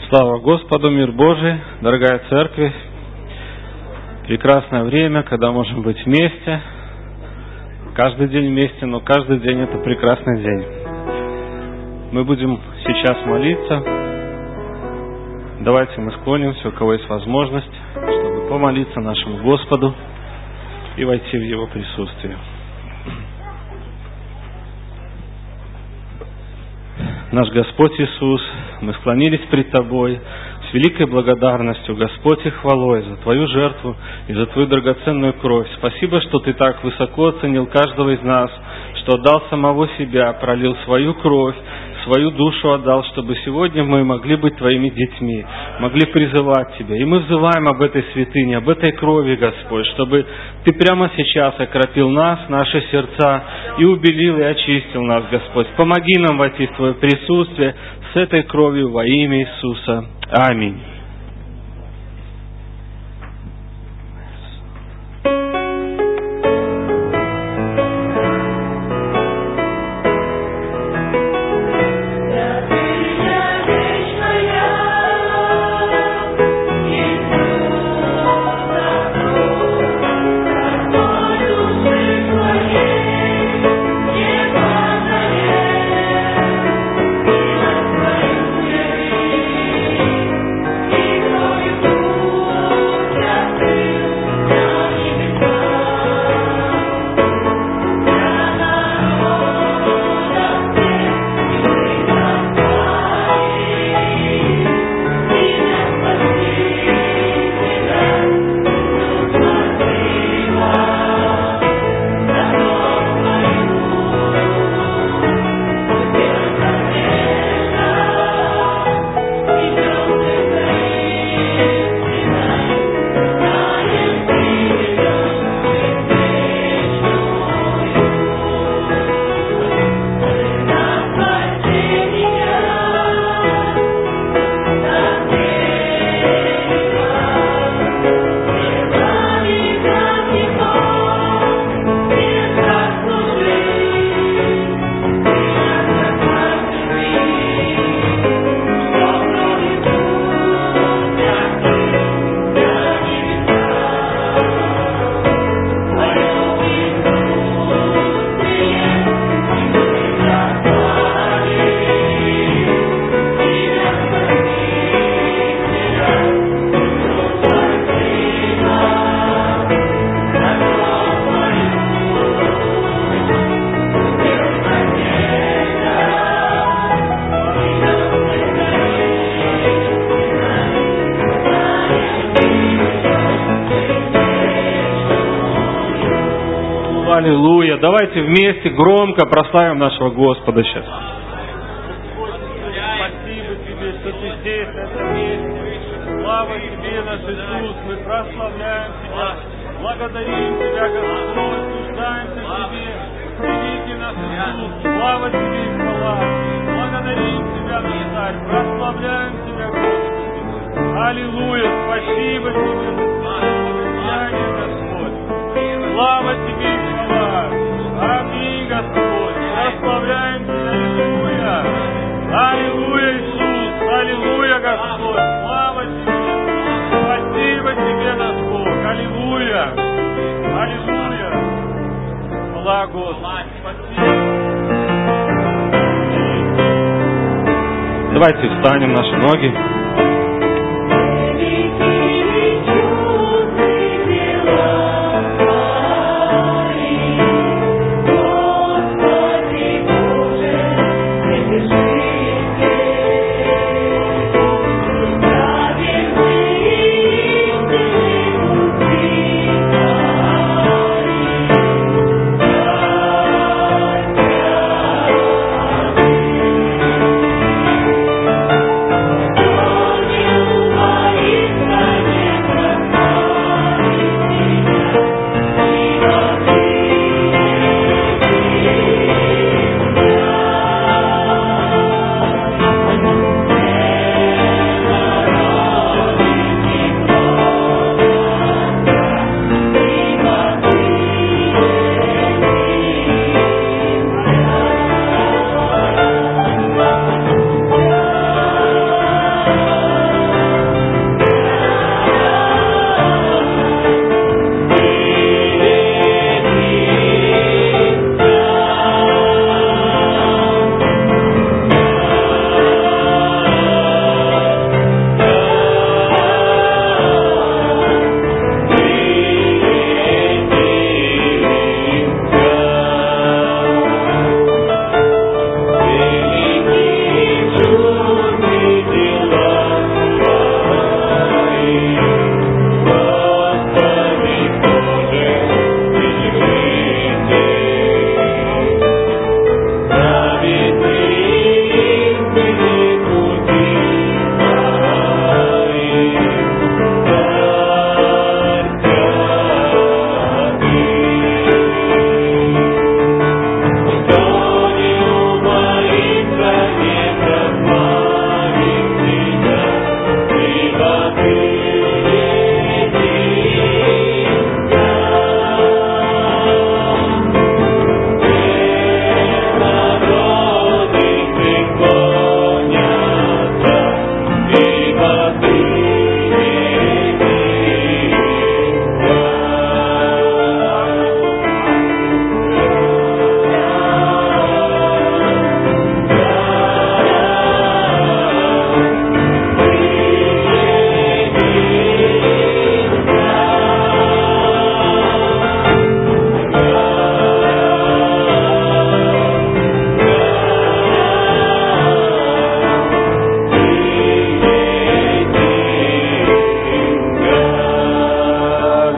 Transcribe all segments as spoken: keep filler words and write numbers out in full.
Слава Господу, мир Божий, дорогая церковь. Прекрасное время, когда можем быть вместе. Каждый день вместе, но каждый день это прекрасный день. Мы будем сейчас молиться. Давайте мы склонимся, у кого есть возможность, чтобы помолиться нашему Господу и войти в Его присутствие. Наш Господь Иисус, мы склонились пред Тобой с великой благодарностью, Господь, и хвалой за Твою жертву и за Твою драгоценную кровь. Спасибо, что Ты так высоко оценил каждого из нас, что отдал самого себя, пролил свою кровь, свою душу отдал, чтобы сегодня мы могли быть Твоими детьми, могли призывать Тебя. И мы взываем об этой святыне, об этой крови, Господь, чтобы Ты прямо сейчас окропил нас, наши сердца, и убелил, и очистил нас, Господь. Помоги нам войти в Твое присутствие с этой кровью во имя Иисуса. Аминь. Аллилуйя! Давайте вместе громко прославим нашего Господа сейчас. Спасибо Тебе, что Ты здесь, в этом месте. Слава Тебе, наш Иисус, мы прославляем Тебя, благодарим Тебя, Господь, служдаемся Тебе. Великий наш Иисус, слава Тебе и хвала. Благодарим Тебя, наш Царь, прославляем Тебя, Господи. Аллилуйя! Спасибо Тебе за Твое Господь. Слава Тебе и хвала. Аминь, Господь. Прославляем Тебя. Аллилуйя. Аллилуйя, Иисус. Аллилуйя, Господь. Слава Тебе. Спасибо Тебе, наш Бог. Аллилуйя. Аллилуйя. Хвала, Господь. Спасибо. Давайте встанем наши ноги. Oh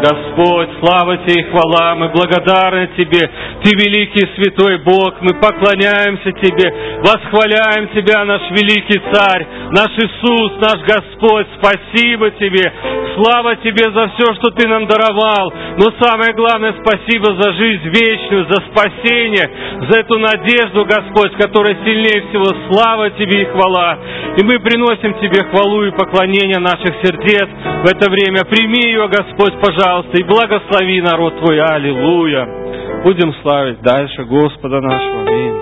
Господь, слава Тебе и хвала, мы благодарны Тебе. Ты великий святой Бог, мы поклоняемся Тебе, восхваляем Тебя, наш великий Царь, наш Иисус, наш Господь. Спасибо Тебе, слава Тебе за все, что Ты нам даровал. Но самое главное, спасибо за жизнь вечную, за спасение, за эту надежду, Господь, которая сильнее всего. Слава Тебе и хвала. И мы приносим Тебе хвалу и поклонение наших сердец в это время. Прими ее, Господь, пожалуйста, и благослови народ Твой. Аллилуйя. Будем славить дальше Господа нашего. Аминь.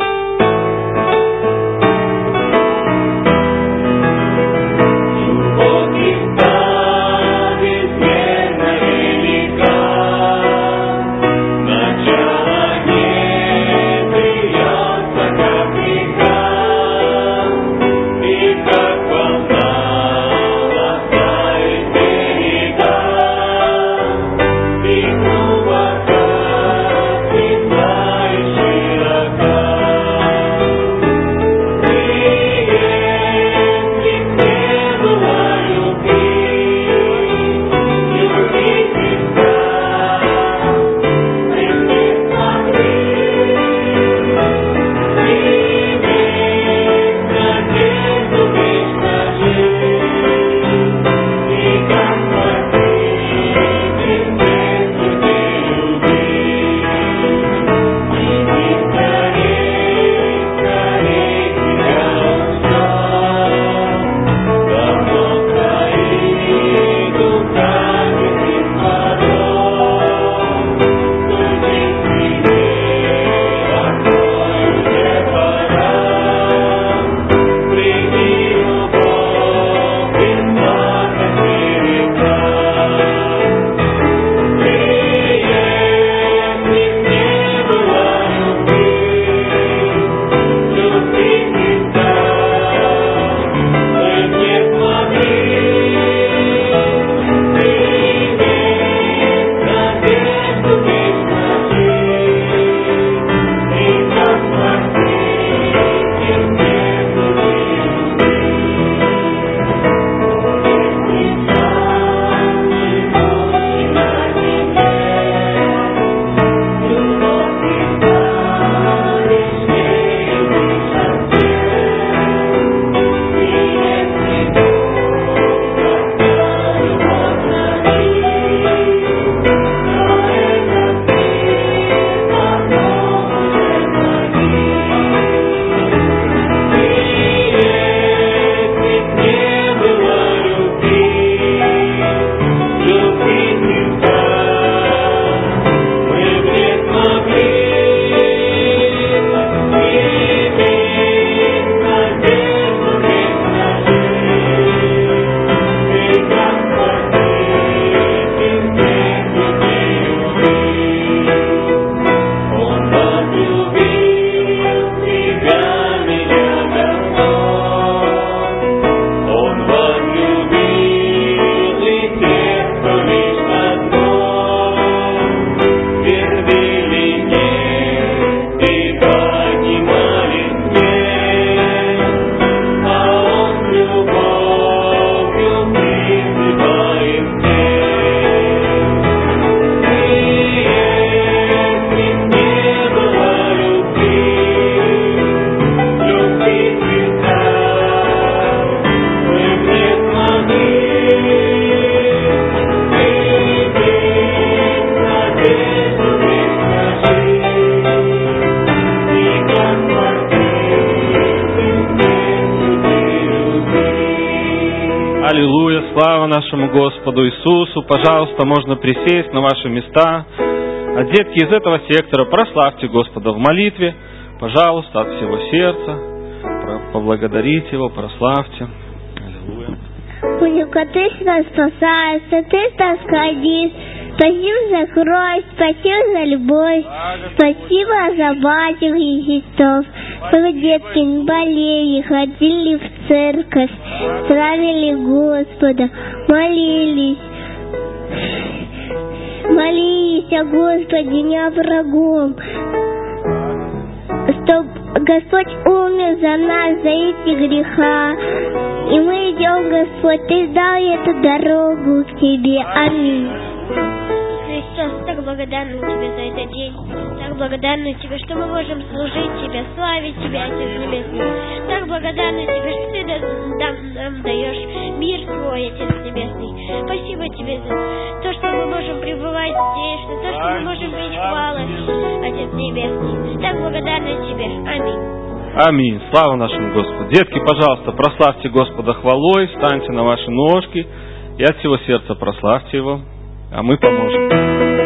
Аллилуйя, слава нашему Господу Иисусу. Пожалуйста, можно присесть на ваши места. А детки из этого сектора, прославьте Господа в молитве. Пожалуйста, от всего сердца. Поблагодарите Его, прославьте. Аллилуйя. Пунюка, Ты нас спасаешь, Ты нас хранишь. Спасибо за кровь, спасибо за любовь, спасибо за батю Христов. Чтобы детки не болели, ходили в церковь, славили Господа, молились. Молились о Господе, не о врагом. Чтоб Господь умер за нас, за эти греха. И мы идем, Господь, Ты дал эту дорогу к Тебе. Аминь. Христос, так благодарны Тебе за этот день. Так благодарны Тебе, что мы можем служить Тебе, славить Тебя, Отец Небесный. Так благодарны Тебе, что Ты нам, нам даешь мир Твой, Отец Небесный. Спасибо Тебе за то, что мы можем пребывать здесь, за то, что мы можем петь хвалы, Отец Небесный. Так благодарны Тебе. Аминь. Аминь. Слава нашему Господу. Детки, пожалуйста, прославьте Господа хвалой, встаньте на ваши ножки и от всего сердца прославьте Его, а мы поможем.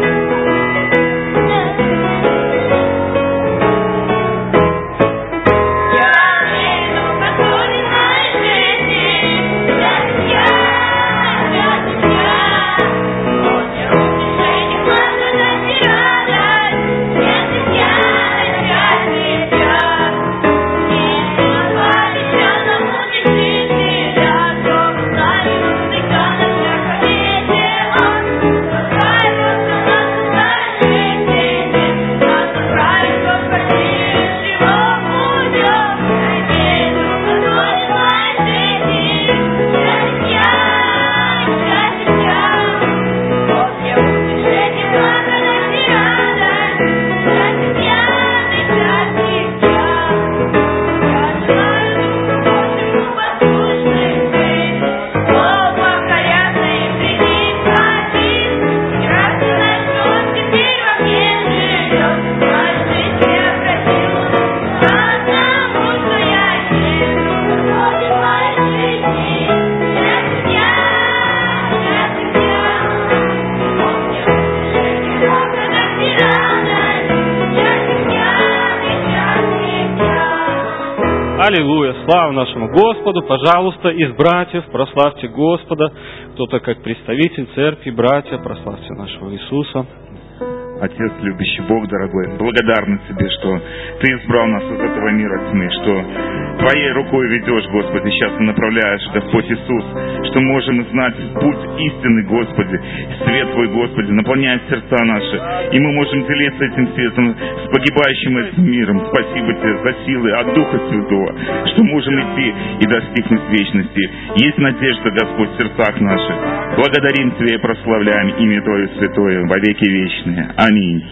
Аллилуйя! Слава нашему Господу! Пожалуйста, из братьев прославьте Господа. Кто-то как представитель церкви, братья, прославьте нашего Иисуса. Отец, любящий Бог, дорогой, благодарны Тебе, что Ты избрал нас из этого мира тьмы, что Твоей рукой ведешь, Господи, сейчас Ты направляешь, Господь Иисус, что можем знать путь истины, Господи, свет Твой, Господи, наполняет сердца наши, и мы можем делиться этим светом с погибающим этим миром. Спасибо Тебе за силы от Духа Святого, что можем идти и достигнуть вечности. Есть надежда, Господь, в сердцах наших. Благодарим Тебя и прославляем имя Твое святое во веки вечные. Аминь.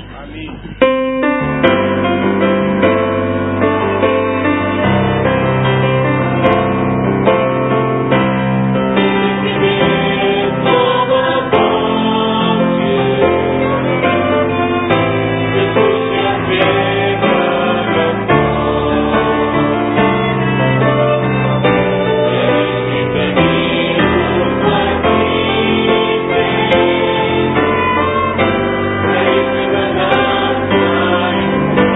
Thank you.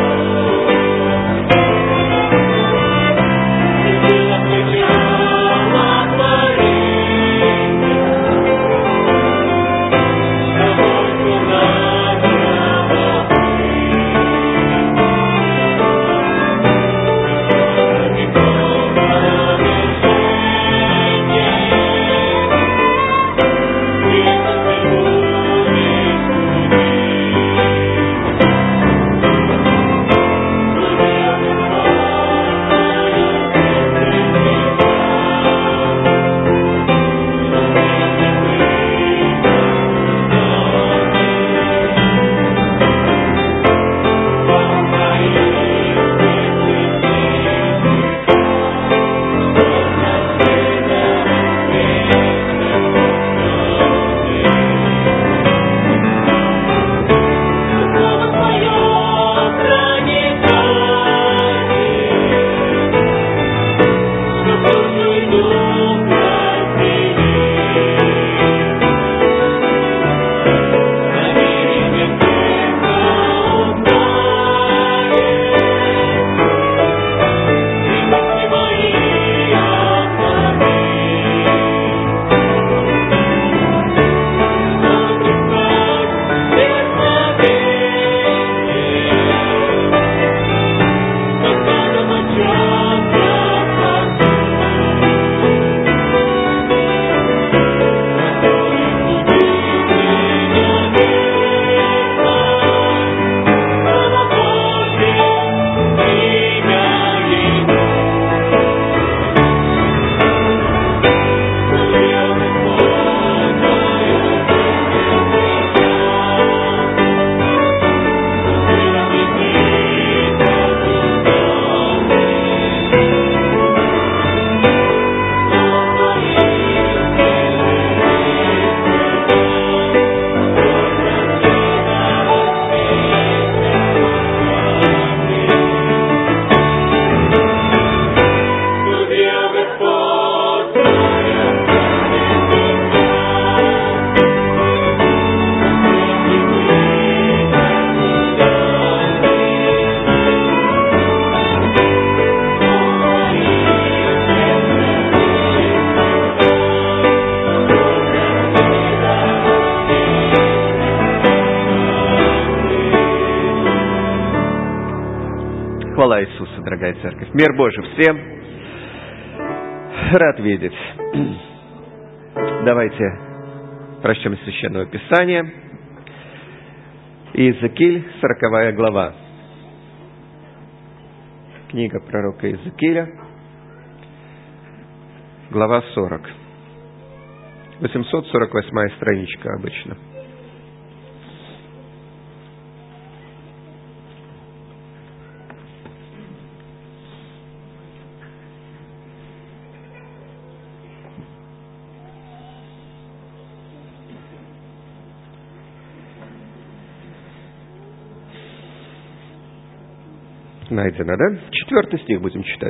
Святая Церковь. Мир Божий всем. Рад видеть. Давайте прочтем из Священного Писания. Иезекииль, сороковая глава. Книга пророка Иезекииля, глава сорок. восемьсот сорок восьмая страничка обычно. Найдено, да? Четвертый стих будем читать.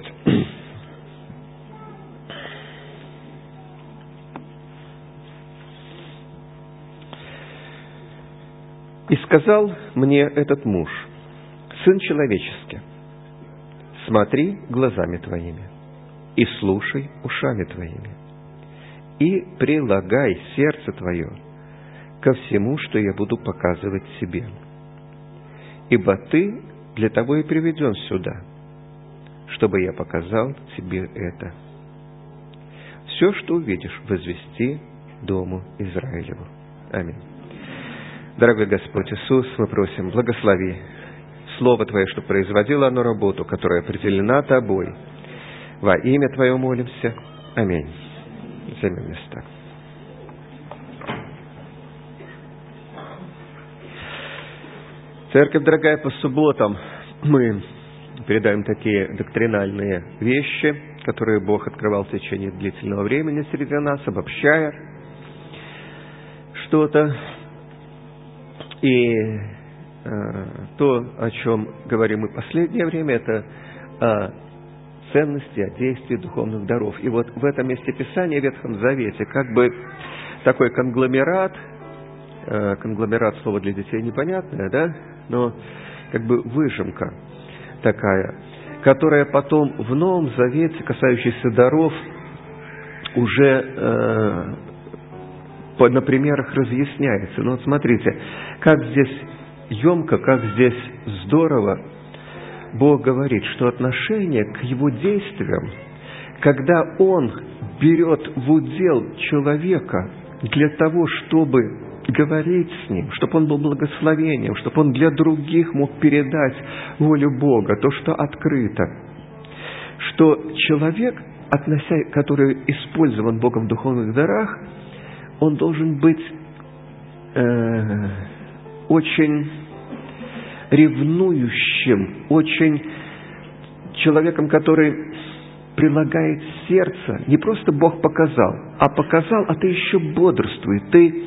«И сказал мне этот муж, сын человеческий, смотри глазами твоими, и слушай ушами твоими, и прилагай сердце твое ко всему, что я буду показывать тебе. Ибо ты для того и приведен сюда, чтобы я показал тебе это. Все, что увидишь, возвести дому Израилеву». Аминь. Дорогой Господь Иисус, мы просим, благослови Слово Твое, чтобы производило оно работу, которая определена Тобой. Во имя Твое молимся. Аминь. Займем места. Церковь, дорогая, по субботам мы передаем такие доктринальные вещи, которые Бог открывал в течение длительного времени среди нас, обобщая что-то. И э, то, о чем говорим мы в последнее время, это о ценности, о действии духовных даров. И вот в этом месте Писания, в Ветхом Завете, как бы такой конгломерат, э, конгломерат, слово для детей непонятное, да, но как бы выжимка такая, которая потом в Новом Завете, касающейся даров, уже э, по, на примерах разъясняется. Но вот смотрите, как здесь емко, как здесь здорово Бог говорит, что отношение к Его действиям, когда Он берет в удел человека для того, чтобы говорить с ним, чтобы он был благословением, чтобы он для других мог передать волю Бога, то, что открыто. Что человек, относя, который использован Богом в духовных дарах, он должен быть э, очень ревнующим, очень человеком, который прилагает сердце. Не просто Бог показал, а показал, а ты еще бодрствуй, ты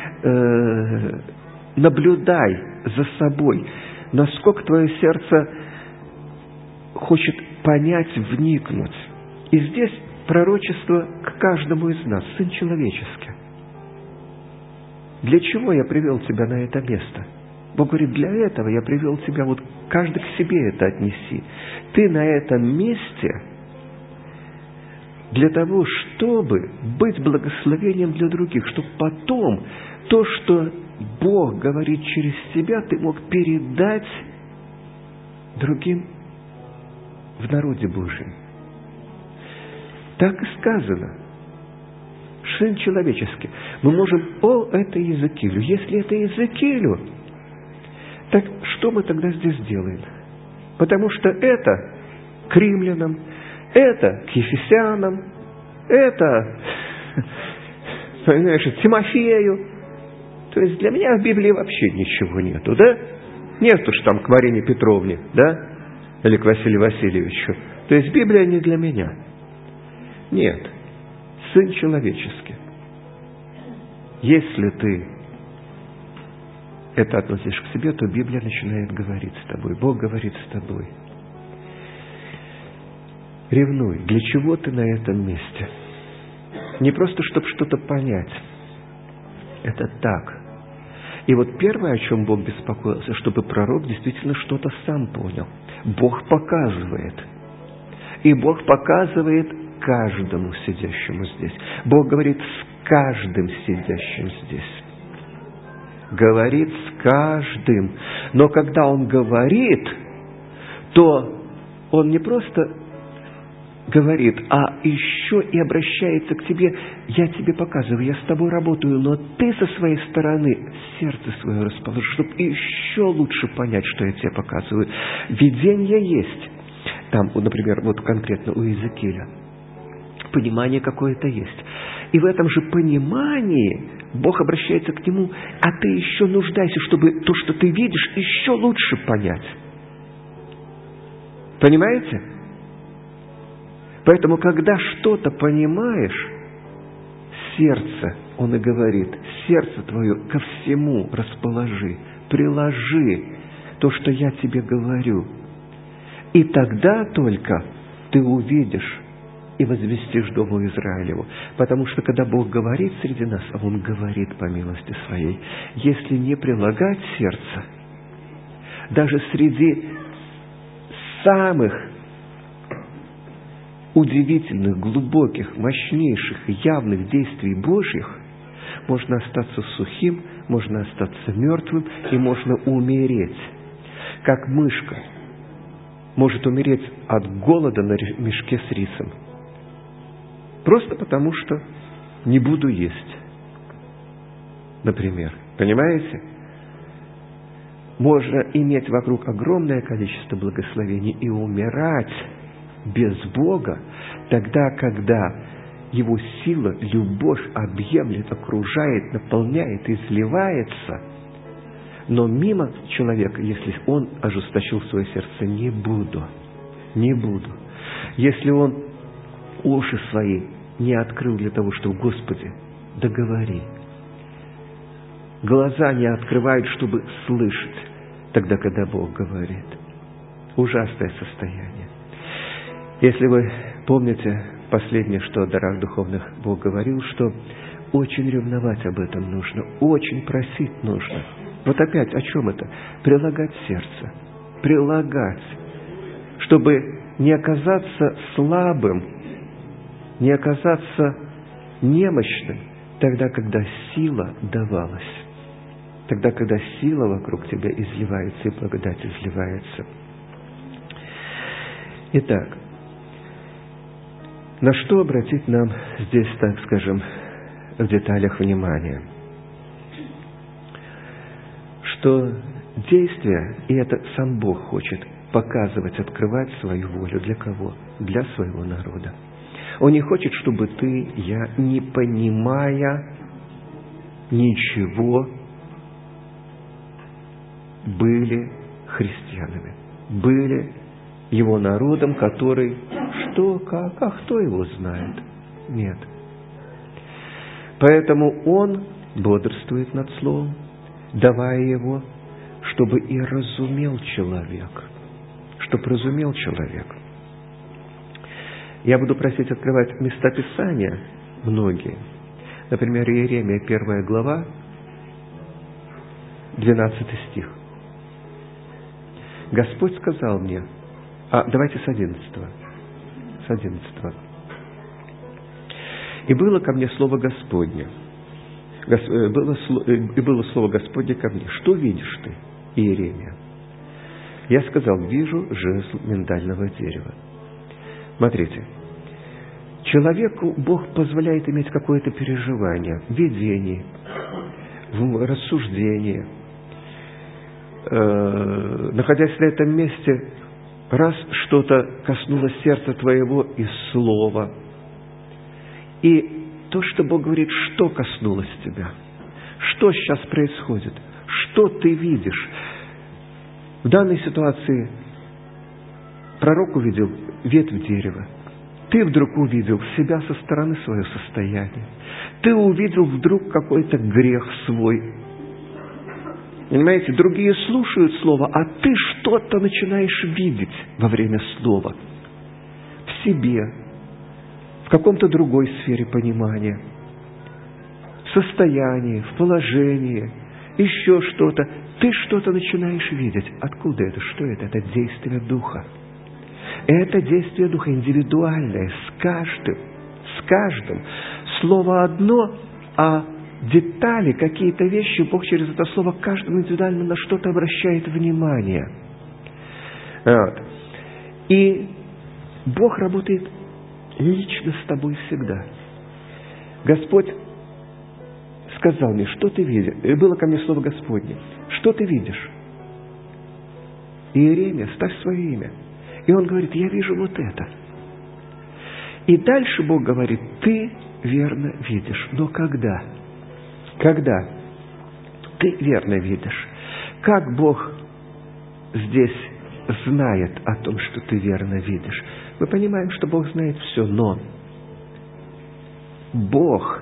наблюдай за собой, насколько твое сердце хочет понять, вникнуть. И здесь пророчество к каждому из нас, Сын человеческий. Для чего я привел тебя на это место? Бог говорит, для этого я привел тебя, вот каждый к себе это отнеси. Ты на этом месте для того, чтобы быть благословением для других, чтобы потом то, что Бог говорит через тебя, ты мог передать другим в народе Божьем. Так и сказано. Сын человеческий. Мы можем, о, это Иезекиилю. Если это Иезекиилю, так что мы тогда здесь делаем? Потому что это к римлянам, это к ефесянам, это, понимаешь, Тимофею. То есть для меня в Библии вообще ничего нету, да? Нет уж там к Марине Петровне, да? Или к Василию Васильевичу. То есть Библия не для меня. Нет. Сын человеческий. Если ты это относишь к себе, то Библия начинает говорить с тобой. Бог говорит с тобой. Ревнуй. Для чего ты на этом месте? Не просто, чтобы что-то понять. Это так. И вот первое, о чем Бог беспокоился, чтобы пророк действительно что-то сам понял. Бог показывает. И Бог показывает каждому сидящему здесь. Бог говорит с каждым сидящим здесь. Говорит с каждым. Но когда Он говорит, то Он не просто говорит, а еще и обращается к тебе. Я тебе показываю, я с тобой работаю, но ты со своей стороны сердце свое расположи, чтобы еще лучше понять, что я тебе показываю. Видение есть. Там, например, вот конкретно у Иезекииля. Понимание какое-то есть. И в этом же понимании Бог обращается к нему, а ты еще нуждайся, чтобы то, что ты видишь, еще лучше понять. Понимаете? Поэтому, когда что-то понимаешь, сердце, он и говорит, сердце твое ко всему расположи, приложи то, что я тебе говорю. И тогда только ты увидишь и возвестишь Дому Израилеву. Потому что, когда Бог говорит среди нас, а Он говорит по милости Своей, если не прилагать сердце, даже среди самых удивительных, глубоких, мощнейших, явных действий Божьих, можно остаться сухим, можно остаться мертвым и можно умереть. Как мышка может умереть от голода на мешке с рисом. Просто потому, что не буду есть. Например. Понимаете? Можно иметь вокруг огромное количество благословений и умирать без Бога, тогда, когда Его сила, любовь объемлет, окружает, наполняет, изливается. Но мимо человека, если он ожесточил свое сердце, не буду, не буду. Если он уши свои не открыл для того, чтобы, Господи, договори. Глаза не открывают, чтобы слышать, тогда, когда Бог говорит. Ужасное состояние. Если вы помните последнее, что о дарах духовных Бог говорил, что очень ревновать об этом нужно, очень просить нужно. Вот опять, о чем это? Прилагать сердце. Прилагать. Чтобы не оказаться слабым, не оказаться немощным, тогда, когда сила давалась. Тогда, когда сила вокруг тебя изливается и благодать изливается. Итак, на что обратить нам здесь, так скажем, в деталях внимание? Что действие, и это сам Бог хочет показывать, открывать свою волю. Для кого? Для своего народа. Он не хочет, чтобы ты, я, не понимая ничего, были христианами, были Его народом, который что, как, а кто его знает? Нет. Поэтому Он бодрствует над Словом, давая его, чтобы и разумел человек. Чтобы разумел человек. Я буду просить открывать места Писания многие. Например, Иеремия, первая глава, двенадцатый стих. Господь сказал мне, а давайте с одиннадцатого. С одиннадцатого. И было ко мне слово Господне. Было, и было слово Господне ко мне. Что видишь ты, Иеремия? Я сказал, вижу жезл миндального дерева. Смотрите. Человеку Бог позволяет иметь какое-то переживание, видение, рассуждение. Э, находясь на этом месте, раз что-то коснулось сердца твоего из слова, и то, что Бог говорит, что коснулось тебя, что сейчас происходит, что ты видишь. В данной ситуации пророк увидел ветвь дерева. Ты вдруг увидел себя со стороны, свое состояние. Ты увидел вдруг какой-то грех свой. Понимаете, другие слушают слово, а ты что-то начинаешь видеть во время слова. В себе, в каком-то другой сфере понимания, в состоянии, в положении, еще что-то. Ты что-то начинаешь видеть. Откуда это? Что это? Это действие Духа. Это действие Духа индивидуальное, с каждым, с каждым. Слово одно, а детали, какие-то вещи, Бог через это слово каждому индивидуально на что-то обращает внимание. Вот. И Бог работает лично с тобой всегда. Господь сказал мне, что ты видишь? И было ко мне слово Господне. Что ты видишь? Иеремия, ставь свое имя. И он говорит, я вижу вот это. И дальше Бог говорит, ты верно видишь. Но когда? Когда ты верно видишь? Как Бог здесь знает о том, что ты верно видишь? Мы понимаем, что Бог знает все, но Бог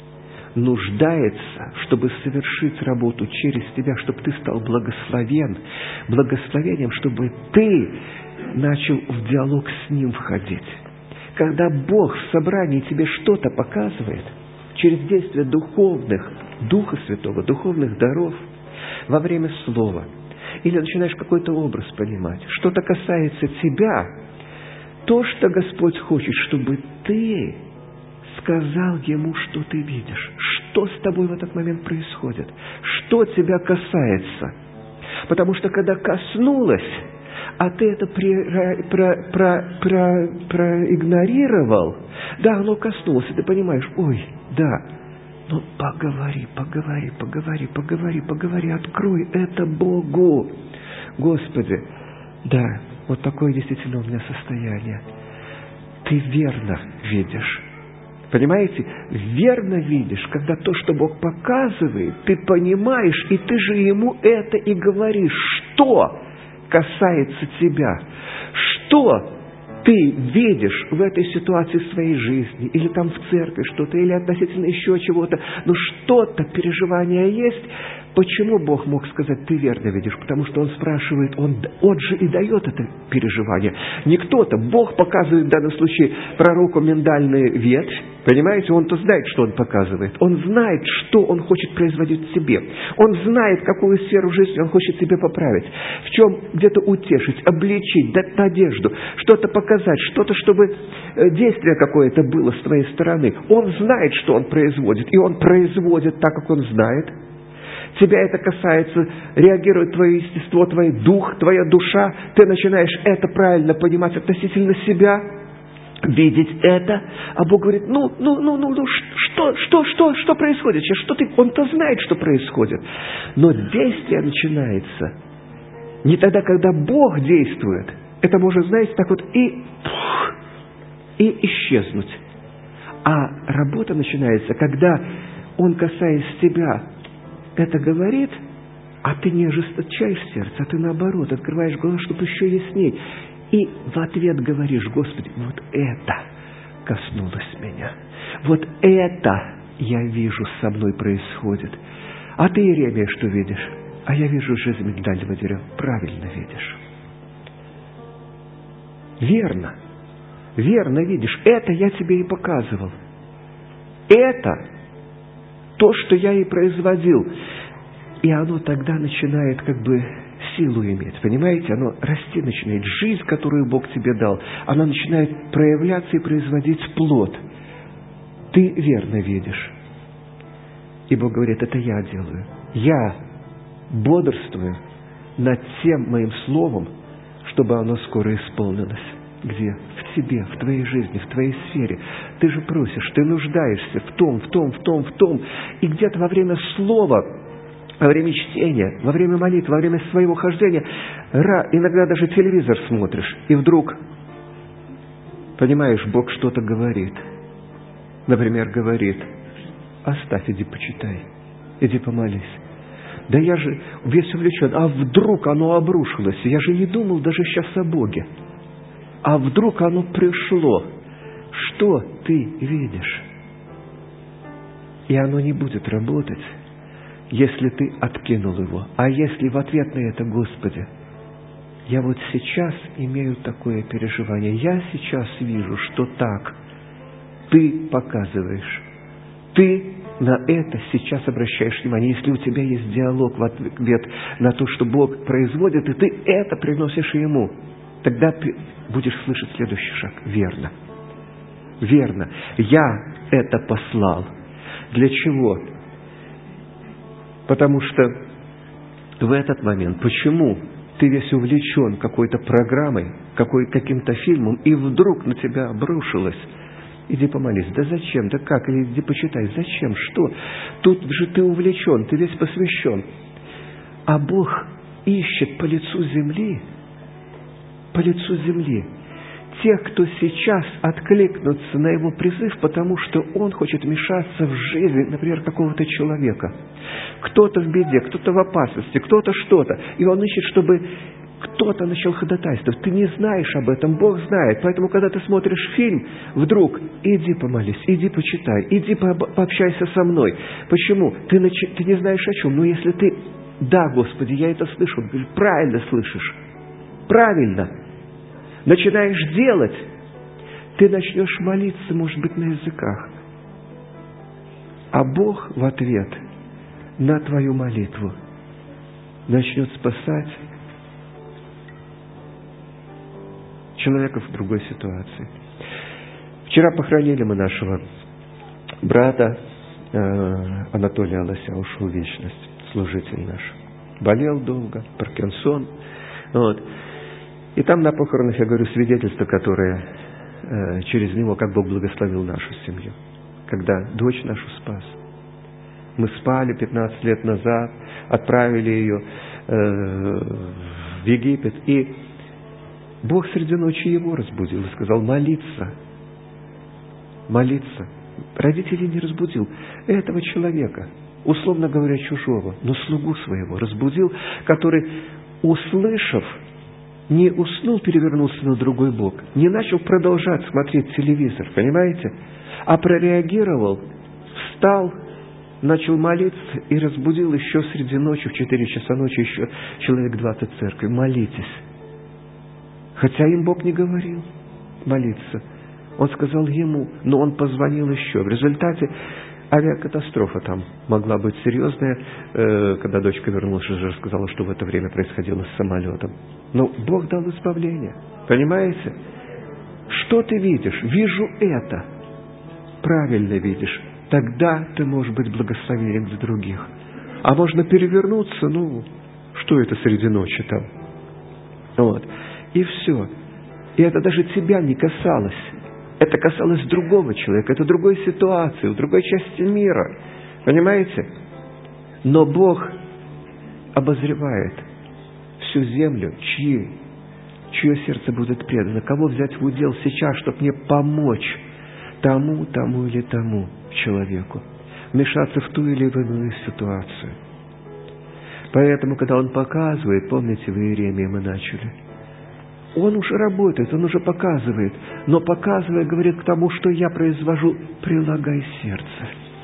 нуждается, чтобы совершить работу через тебя, чтобы ты стал благословен, благословением, чтобы ты начал в диалог с Ним входить. Когда Бог в собрании тебе что-то показывает, через действие духовных, Духа Святого, духовных даров, во время слова, или начинаешь какой-то образ понимать, что-то касается тебя, то, что Господь хочет, чтобы ты сказал Ему, что ты видишь, что с тобой в этот момент происходит, что тебя касается. Потому что когда коснулось, а ты это про, про, про, про, проигнорировал, да, оно коснулось, и ты понимаешь, ой, да, ну поговори, поговори, поговори, поговори, поговори, открой это Богу. Господи, да, вот такое действительно у меня состояние. Ты верно видишь. Понимаете? Верно видишь, когда то, что Бог показывает, ты понимаешь, и ты же Ему это и говоришь, что касается тебя, что ты видишь в этой ситуации своей жизни, или там в церкви что-то, или относительно еще чего-то, но что-то, переживание есть. Почему Бог мог сказать, ты верно видишь? Потому что Он спрашивает, Он, он же и дает это переживание. Не кто-то. Бог показывает в данном случае пророку миндальную ветвь. Понимаете? Он-то знает, что Он показывает. Он знает, что Он хочет производить в себе. Он знает, какую сферу жизни Он хочет себе поправить. В чем где-то утешить, обличить, дать надежду, что-то показать, что-то, чтобы действие какое-то было с твоей стороны. Он знает, что Он производит. И Он производит так, как Он знает. Тебя это касается, реагирует твое естество, твой дух, твоя душа. Ты начинаешь это правильно понимать относительно себя, видеть это. А Бог говорит, ну, ну, ну, ну, ну что, что, что, что происходит сейчас? Что ты? Он-то знает, что происходит. Но действие начинается не тогда, когда Бог действует. Это может, знаете, так вот и, и исчезнуть. А работа начинается, когда Он, касаясь тебя, это говорит, а ты не ожесточаешь сердце, а ты наоборот открываешь глаза, чтобы еще ясней. И в ответ говоришь, Господи, вот это коснулось меня. Вот это я вижу со мной происходит. А ты, Иеремия, что видишь? А я вижу жизнь миндального дерева. Правильно видишь. Верно. Верно видишь. Это я тебе и показывал. Это то, что я и производил. И оно тогда начинает как бы силу иметь. Понимаете? Оно расти начинает. Жизнь, которую Бог тебе дал, она начинает проявляться и производить плод. Ты верно видишь. И Бог говорит, это я делаю. Я бодрствую над тем моим словом, чтобы оно скоро исполнилось. Где? В тебе, в твоей жизни, в твоей сфере. Ты же просишь, ты нуждаешься в том, в том, в том, в том. И где-то во время слова, во время чтения, во время молитвы, во время своего хождения, иногда даже телевизор смотришь, и вдруг, понимаешь, Бог что-то говорит. Например, говорит, оставь, иди почитай, иди помолись. Да я же весь увлечен, а вдруг оно обрушилось, я же не думал даже сейчас о Боге. А вдруг оно пришло, что ты видишь? И оно не будет работать, если ты откинул его. А если в ответ на это, Господи, я вот сейчас имею такое переживание, я сейчас вижу, что так, ты показываешь, ты на это сейчас обращаешь внимание. Если у тебя есть диалог в ответ на то, что Бог производит, и ты это приносишь Ему, тогда ты будешь слышать следующий шаг. Верно. Верно. Я это послал. Для чего? Потому что в этот момент, почему ты весь увлечен какой-то программой, какой, каким-то фильмом, и вдруг на тебя обрушилось. Иди помолись. Да зачем? Да как? Или иди почитай. Зачем? Что? Тут же ты увлечен, ты весь посвящен. А Бог ищет по лицу земли, по лицу земли тех, кто сейчас откликнутся на Его призыв, потому что Он хочет вмешаться в жизнь, например, какого-то человека. Кто-то в беде, кто-то в опасности, кто-то что-то. И Он ищет, чтобы кто-то начал ходатайствовать. Ты не знаешь об этом, Бог знает. Поэтому, когда ты смотришь фильм, вдруг иди помолись, иди почитай, иди по- пообщайся со мной. Почему? Ты, нач... ты не знаешь о чем. Но если ты, да, Господи, я это слышу, правильно слышишь, правильно, начинаешь делать, ты начнешь молиться, может быть, на языках. А Бог в ответ на твою молитву начнет спасать человека в другой ситуации. Вчера похоронили мы нашего брата э, Анатолия Лося, ушел в вечность, служитель наш. Болел долго, Паркинсон. Вот. И там на похоронах, я говорю, свидетельство, которое э, через него, как Бог благословил нашу семью. Когда дочь нашу спас. Мы спали пятнадцать лет назад, отправили ее э, в Египет, и Бог среди ночи его разбудил и сказал молиться. Молиться. Родителей не разбудил. Этого человека, условно говоря, чужого, но слугу своего разбудил, который, услышав, не уснул, перевернулся на другой бок, не начал продолжать смотреть телевизор, понимаете? А прореагировал, встал, начал молиться и разбудил еще среди ночи, в четыре часа ночи, еще человек двадцать в церкви. Молитесь. Хотя им Бог не говорил молиться. Он сказал ему, но он позвонил еще. В результате авиакатастрофа там могла быть серьезная, когда дочка вернулась, уже сказала, что в это время происходило с самолетом. Но Бог дал избавление. Понимаете? Что ты видишь? Вижу это. Правильно видишь. Тогда ты можешь быть благословением для других. А можно перевернуться, ну, что это среди ночи там? Вот. И все. И это даже тебя не касалось. Это касалось другого человека, это другой ситуации, в другой части мира. Понимаете? Но Бог обозревает всю землю, чьи, чье сердце будет предано, кого взять в удел сейчас, чтобы мне помочь тому, тому или тому человеку, вмешаться в ту или в иную ситуацию. Поэтому, когда Он показывает, помните, в Иеремии мы начали, Он уже работает, Он уже показывает, но показывая, говорит к тому, что я произвожу, прилагай сердце,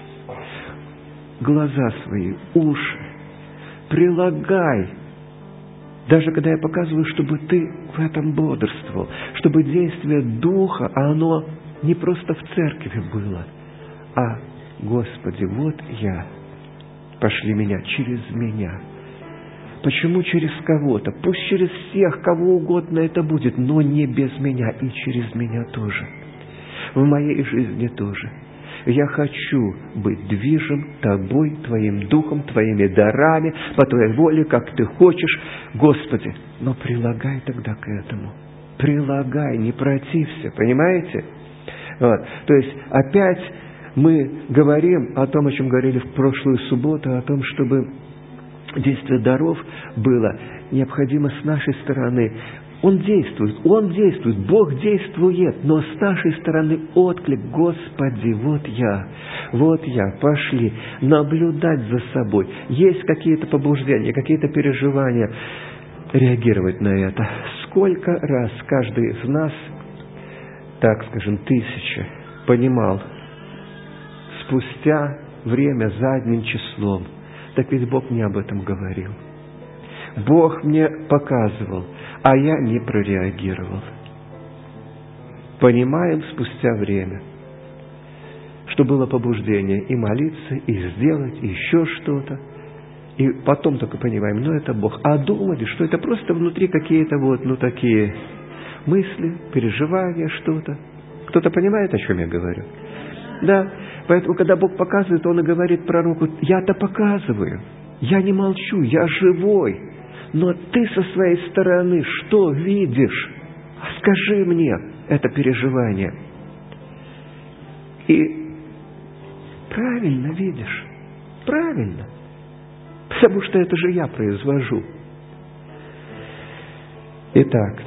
глаза свои, уши, прилагай. Даже когда я показываю, чтобы ты в этом бодрствовал, чтобы действие Духа, а оно не просто в церкви было, а, Господи, вот я, пошли меня, через меня. Почему через кого-то? Пусть через всех, кого угодно это будет, но не без меня и через меня тоже. В моей жизни тоже. Я хочу быть движим Тобой, Твоим Духом, Твоими дарами, по Твоей воле, как Ты хочешь, Господи. Но прилагай тогда к этому. Прилагай, не протився, понимаете? Вот. То есть опять мы говорим о том, о чем говорили в прошлую субботу, о том, чтобы действие даров было необходимо с нашей стороны. Он действует, Он действует, Бог действует, но с нашей стороны отклик: Господи, вот я, вот я, пошли, наблюдать за собой. Есть какие-то побуждения, какие-то переживания, реагировать на это. Сколько раз каждый из нас, так скажем, тысячи, понимал, спустя время задним числом, так ведь Бог мне об этом говорил. Бог мне показывал, а я не прореагировал. Понимаем спустя время, что было побуждение и молиться, и сделать, и еще что-то. И потом только понимаем, ну это Бог. А думали, что это просто внутри какие-то вот, ну такие мысли, переживания, что-то. Кто-то понимает, о чем я говорю? Да. Поэтому, когда Бог показывает, Он и говорит пророку: я-то показываю, я не молчу, я живой. Но ты со своей стороны что видишь? А скажи мне это переживание. И правильно видишь, правильно. Потому что это же я произвожу. Итак,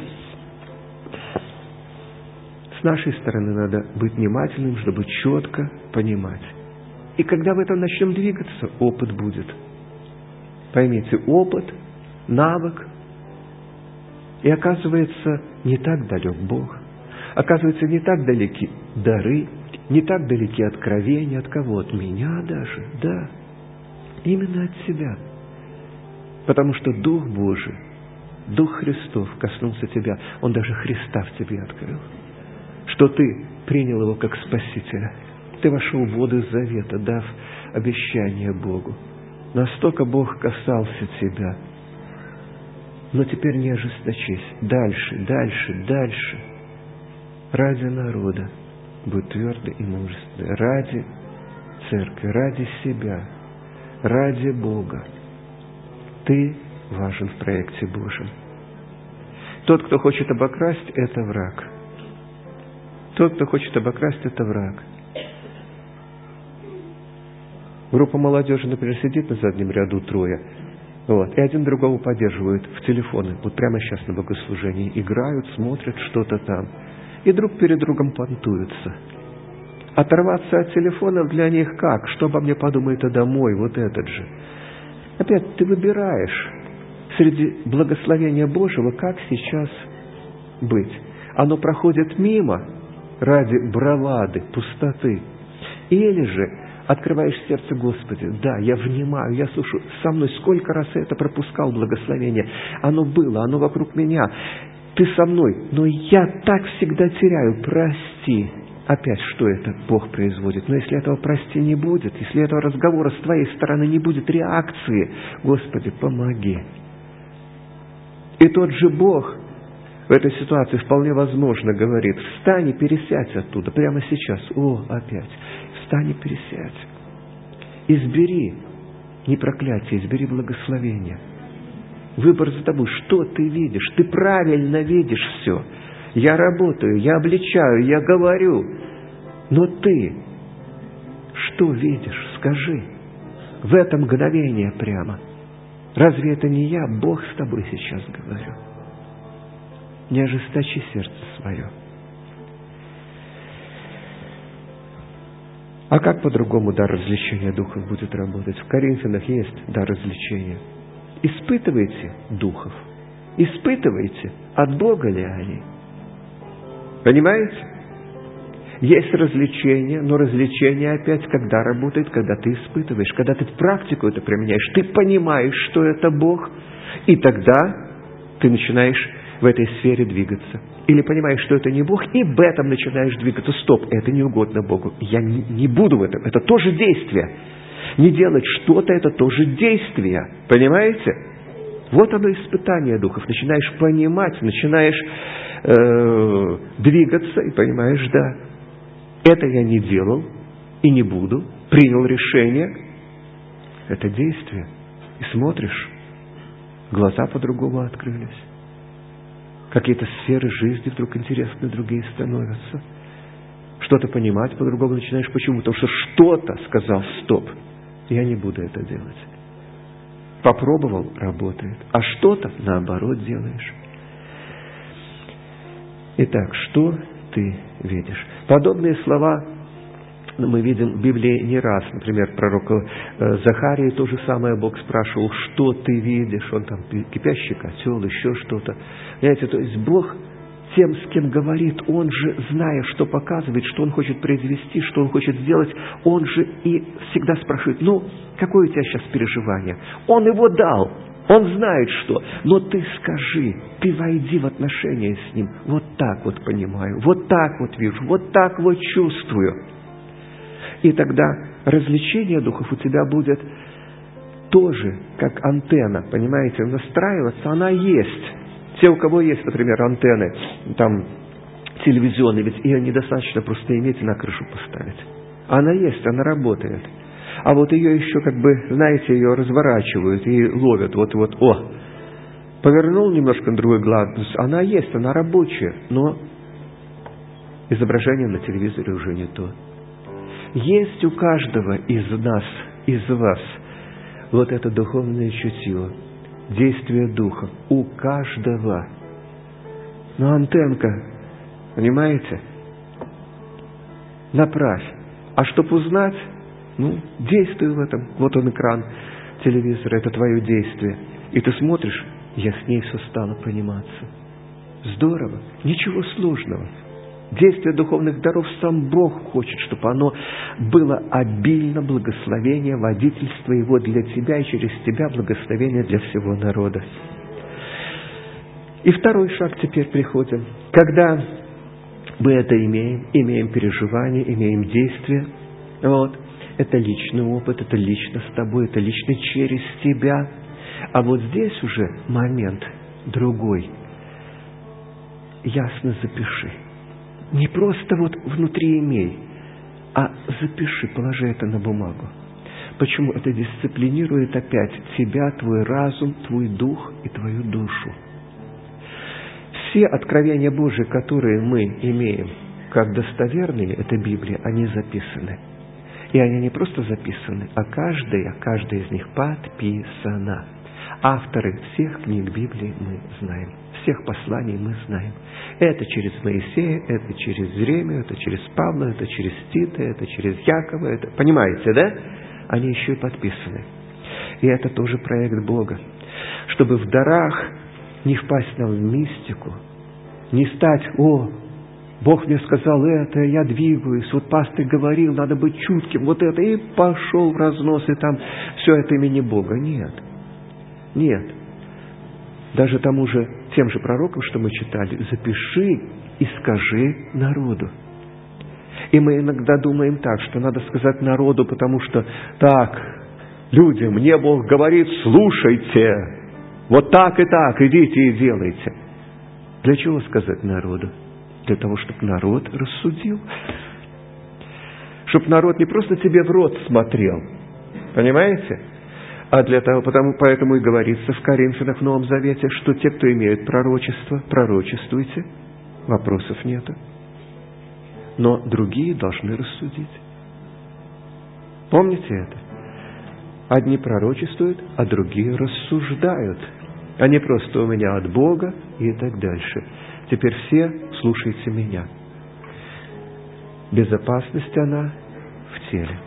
с нашей стороны надо быть внимательным, чтобы четко понимать. И когда в этом начнем двигаться, опыт будет. Поймите, опыт, навык. И оказывается, не так далек Бог. Оказывается, не так далеки дары, не так далеки откровения. От кого? От меня даже, да. Именно от себя. Потому что Дух Божий, Дух Христов коснулся тебя. Он даже Христа в тебе открыл. Что ты принял Его как Спасителя. Ты вошел в воды завета, дав обещание Богу. Настолько Бог касался тебя. Но теперь не ожесточись. Дальше, дальше, дальше. Ради народа будь твердый и мужественный. Ради церкви, ради себя, ради Бога. Ты важен в проекте Божьем. Тот, кто хочет обокрасть, это враг. Тот, кто хочет обокрасть, это враг. Группа молодежи, например, сидит на заднем ряду трое, вот, и один другого поддерживают в телефоны. Вот прямо сейчас на богослужении играют, смотрят что-то там. И друг перед другом понтуются. Оторваться от телефонов для них как? Что обо мне подумает и домой, вот этот же. Опять ты выбираешь среди благословения Божьего, как сейчас быть. Оно проходит мимо ради бравады, пустоты. Или же открываешь сердце: Господи, да, я внимаю, я слушаю. Со мной сколько раз я это пропускал, благословение. Оно было, оно вокруг меня. Ты со мной, но я так всегда теряю. Прости. Опять, что это Бог производит? Но если этого прости не будет, если этого разговора с твоей стороны не будет, реакции, Господи, помоги. И тот же Бог в этой ситуации вполне возможно говорит: встань и пересядь оттуда, прямо сейчас. О, опять. Встань и пересядь. Избери не проклятие, избери благословение. Выбор за тобой. Что ты видишь? Ты правильно видишь все. Я работаю, я обличаю, я говорю. Но ты что видишь? Скажи. В это мгновение прямо. Разве это не я, Бог, с тобой сейчас говорю? Не ожесточи сердце свое. А как по-другому дар развлечения духов будет работать? В Коринфянах есть дар развлечения. Испытывайте духов. Испытывайте, от Бога ли они. Понимаете? Есть развлечение, но развлечение опять когда работает? Когда ты испытываешь, когда ты в практику это применяешь. Ты понимаешь, что это Бог, и тогда ты начинаешь в этой сфере двигаться. Или понимаешь, что это не Бог, и в этом начинаешь двигаться. Стоп, это не угодно Богу. Я не, не буду в этом. Это тоже действие. Не делать что-то, это тоже действие. Понимаете? Вот оно испытание духов. Начинаешь понимать, начинаешь э, двигаться и понимаешь, да, это я не делал и не буду. Принял решение. Это действие. И смотришь, глаза по-другому открылись. Какие-то сферы жизни вдруг интересны, другие становятся. Что-то понимать по-другому начинаешь. Почему? Потому что что-то сказал: стоп, я не буду это делать. Попробовал, работает. А что-то, наоборот, делаешь. Итак, что ты видишь? Подобные слова мы видим в Библии не раз. Например, пророка Захарии то же самое Бог спрашивал: что ты видишь? Он там кипящий котел, еще что-то. Понимаете, то есть Бог тем, с кем говорит, Он же, зная, что показывает, что Он хочет произвести, что Он хочет сделать, Он же и всегда спрашивает: ну, какое у тебя сейчас переживание? Он его дал, Он знает что, но ты скажи, ты войди в отношения с Ним. Вот так вот понимаю, вот так вот вижу, вот так вот чувствую. И тогда развлечение духов у тебя будет тоже как антенна, понимаете, настраиваться, она есть. Те, у кого есть, например, антенны, там, телевизионные, ведь ее недостаточно просто иметь и на крышу поставить. Она есть, она работает. А вот ее еще, как бы, знаете, ее разворачивают и ловят. Вот-вот, о, повернул немножко на другой гладус, она есть, она рабочая, но изображение на телевизоре уже не то. Есть у каждого из нас, из вас, вот это духовное чутье, действие Духа. У каждого. Но антенка, понимаете? Направь. А чтобы узнать, ну, действуй в этом. Вот он экран телевизора, это твое действие. И ты смотришь, я с ней все стало пониматься. Здорово. Ничего сложного. Действие духовных даров сам Бог хочет, чтобы оно было обильно благословение, водительство Его для тебя и через тебя благословение для всего народа. И второй шаг теперь приходим. Когда мы это имеем, имеем переживание, имеем действие, вот, это личный опыт, это лично с тобой, это лично через тебя. А вот здесь уже момент другой. Ясно запиши. Не просто вот внутри имей, а запиши, положи это на бумагу. Почему? Это дисциплинирует опять тебя, твой разум, твой дух и твою душу. Все откровения Божии, которые мы имеем как достоверные, это Библия, они записаны. И они не просто записаны, а каждая, каждая из них подписана. Авторы всех книг Библии мы знаем. Всех посланий мы знаем. Это через Моисея, это через Еремию, это через Павла, это через Тита, это через Якова. Это... Понимаете, да? Они еще и подписаны. И это тоже проект Бога. Чтобы в дарах не впасть нам в мистику, не стать, о, Бог мне сказал это, я двигаюсь, вот пастырь говорил, надо быть чутким, вот это, и пошел в разнос, и там все это имени Бога. Нет. Нет. Даже тому же, тем же пророкам, что мы читали, запиши и скажи народу. И мы иногда думаем так, что надо сказать народу, потому что, так, люди, мне Бог говорит, слушайте, вот так и так, идите и делайте. Для чего сказать народу? Для того, чтобы народ рассудил. Чтобы народ не просто тебе в рот смотрел, понимаете? А для того, потому, поэтому и говорится в Коринфянах в Новом Завете, что те, кто имеют пророчество, пророчествуйте, вопросов нету. Но другие должны рассудить. Помните это? Одни пророчествуют, а другие рассуждают. А не просто у меня от Бога и так дальше. Теперь все слушайте меня. Безопасность она в теле.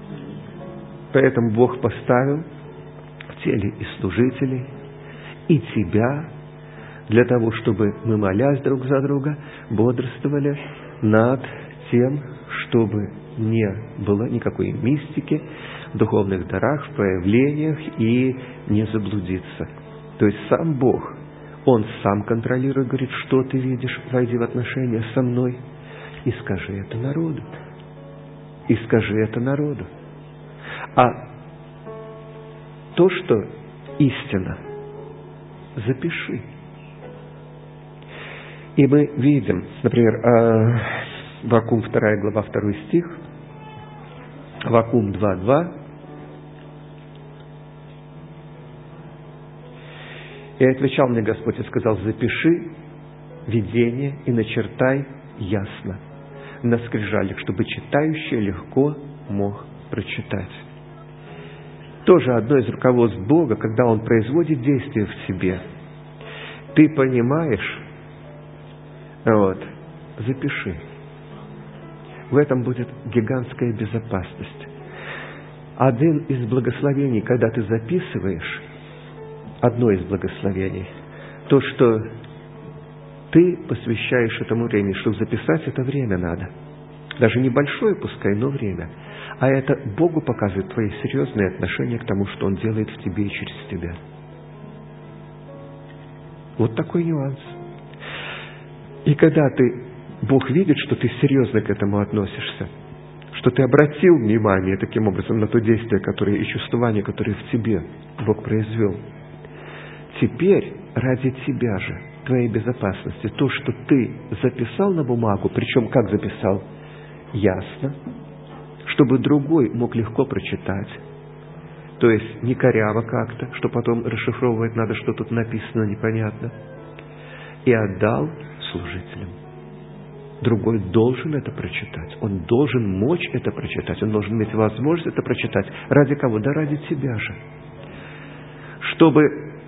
Поэтому Бог поставил в теле и служителей, и тебя, для того, чтобы мы, молясь друг за друга, бодрствовали над тем, чтобы не было никакой мистики в духовных дарах, в проявлениях и не заблудиться. То есть сам Бог, Он сам контролирует, говорит, что ты видишь, войди в отношения со мной и скажи это народу. И скажи это народу. А то, что истина, запиши. И мы видим, например, Аввакум вторая глава, второй стих, Аввакум два два. И отвечал мне Господь и сказал, запиши видение и начертай ясно на скрижалях, чтобы читающий легко мог прочитать. Тоже одно из руководств Бога, когда Он производит действие в тебе. Ты понимаешь, вот, запиши. В этом будет гигантская безопасность. Один из благословений, когда ты записываешь, одно из благословений, то, что ты посвящаешь этому времени, чтобы записать это время надо. Даже небольшое, пускай, но время. А это Богу показывает твои серьезные отношения к тому, что Он делает в тебе и через тебя. Вот такой нюанс. И когда ты, Бог видит, что ты серьезно к этому относишься, что ты обратил внимание таким образом на то действие, которое и чувствование, которое в тебе Бог произвел, теперь ради тебя же, твоей безопасности, то, что ты записал на бумагу, причем как записал? Ясно, чтобы другой мог легко прочитать, то есть не коряво как-то, что потом расшифровывать надо, что тут написано непонятно, и отдал служителям. Другой должен это прочитать. Он должен мочь это прочитать. Он должен иметь возможность это прочитать. Ради кого? Да ради тебя же. Чтобы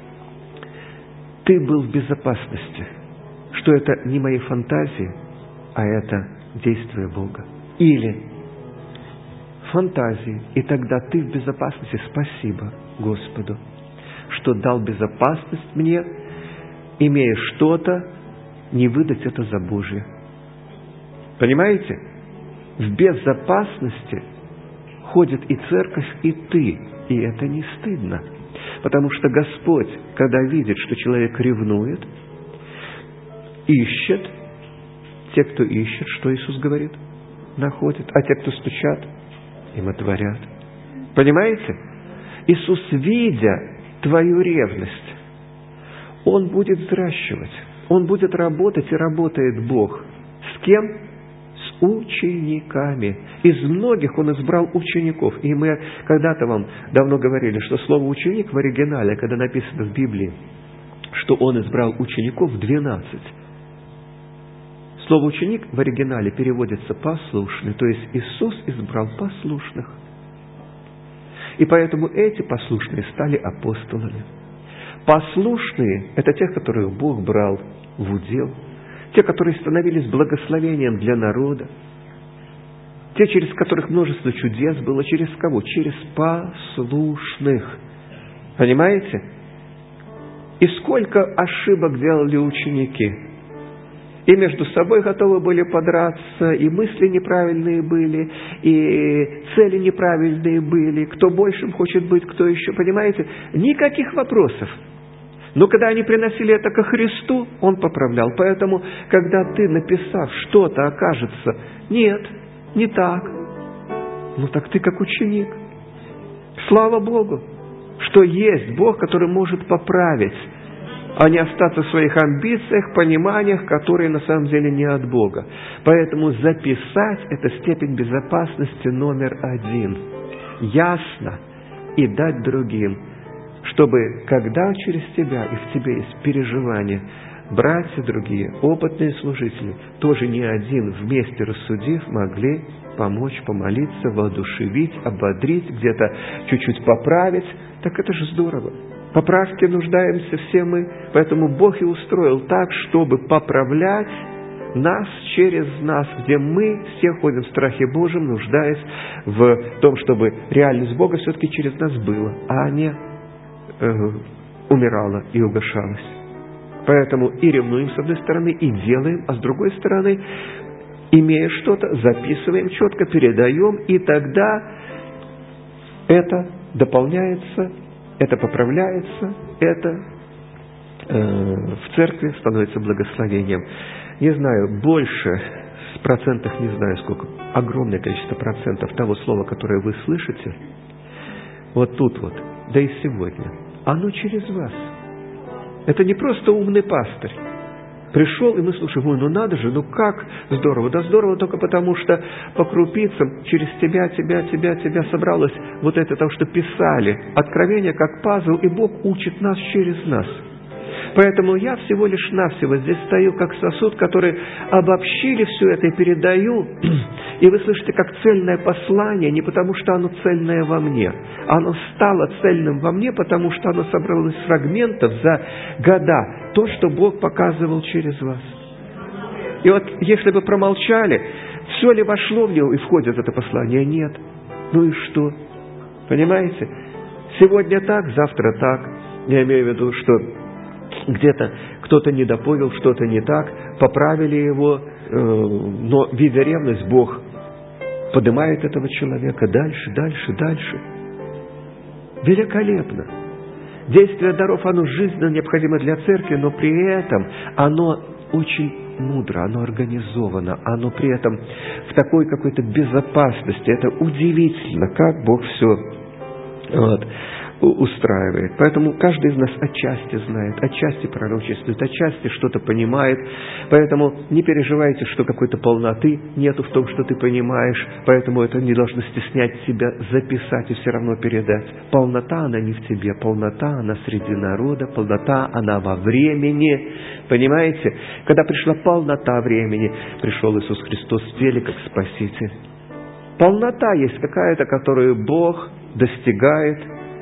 ты был в безопасности. Что это не мои фантазии, а это действие Бога. Или фантазии, и тогда ты в безопасности. Спасибо Господу, что дал безопасность мне, имея что-то, не выдать это за Божье. Понимаете? В безопасности ходит и церковь, и ты. И это не стыдно. Потому что Господь, когда видит, что человек ревнует, ищет, те, кто ищет, что Иисус говорит, находит. А те, кто стучат, им отворят. Понимаете? Иисус, видя твою ревность, Он будет взращивать. Он будет работать, и работает Бог. С кем? С учениками. Из многих Он избрал учеников. И мы когда-то вам давно говорили, что слово «ученик» в оригинале, когда написано в Библии, что Он избрал учеников двенадцать. Слово «ученик» в оригинале переводится «послушный», то есть Иисус избрал послушных. И поэтому эти послушные стали апостолами. Послушные – это те, которых Бог брал в удел, те, которые становились благословением для народа, те, через которых множество чудес было. Через кого? Через послушных. Понимаете? И сколько ошибок делали ученики. И между собой готовы были подраться, и мысли неправильные были, и цели неправильные были. Кто большим хочет быть, кто еще. Понимаете? Никаких вопросов. Но когда они приносили это ко Христу, Он поправлял. Поэтому, когда ты, написав что-то, окажется, нет, не так, ну так ты как ученик. Слава Богу, что есть Бог, который может поправить, а не остаться в своих амбициях, пониманиях, которые на самом деле не от Бога. Поэтому записать – это степень безопасности номер один. Ясно. И дать другим. Чтобы, когда через тебя и в тебе есть переживания, братья другие, опытные служители, тоже не один, вместе рассудив, могли помочь, помолиться, воодушевить, ободрить, где-то чуть-чуть поправить. Так это же здорово. Поправки нуждаемся все мы, поэтому Бог и устроил так, чтобы поправлять нас через нас, где мы все ходим в страхе Божьем, нуждаясь в том, чтобы реальность Бога все-таки через нас была, а не э, умирала и угошалась. Поэтому и ревнуем с одной стороны, и делаем, а с другой стороны, имея что-то, записываем четко, передаем, и тогда это дополняется, это поправляется, это э, в церкви становится благословением. Не знаю, больше, в процентах не знаю сколько, огромное количество процентов того слова, которое вы слышите, вот тут вот, да и сегодня, оно через вас. Это не просто умный пастырь. Пришел, и мы слушаем, ой, ну надо же, ну как здорово. Да здорово только потому, что по крупицам через тебя, тебя, тебя, тебя собралось вот это, то, что писали. Откровение как пазл, и Бог учит нас через нас. Поэтому я всего лишь навсего здесь стою как сосуд, который обобщили все это и передаю. И вы слышите, как цельное послание, не потому что оно цельное во мне. Оно стало цельным во мне, потому что оно собралось из фрагментов за года. То, что Бог показывал через вас. И вот если бы промолчали, все ли вошло в него и входит в это послание? Нет. Ну и что? Понимаете? Сегодня так, завтра так. Я имею в виду, что где-то кто-то недопонял, что-то не так, поправили его, но, видя ревность, Бог поднимает этого человека дальше, дальше, дальше. Великолепно. Действие даров, оно жизненно необходимо для церкви, но при этом оно очень мудро, оно организовано, оно при этом в такой какой-то безопасности. Это удивительно, как Бог все вот, устраивает. Поэтому каждый из нас отчасти знает, отчасти пророчествует, отчасти что-то понимает. Поэтому не переживайте, что какой-то полноты нету в том, что ты понимаешь. Поэтому это не должно стеснять себя записать и все равно передать. Полнота, она не в тебе. Полнота, она среди народа. Полнота, она во времени. Понимаете? Когда пришла полнота времени, пришел Иисус Христос в теле как Спаситель. Полнота есть какая-то, которую Бог достигает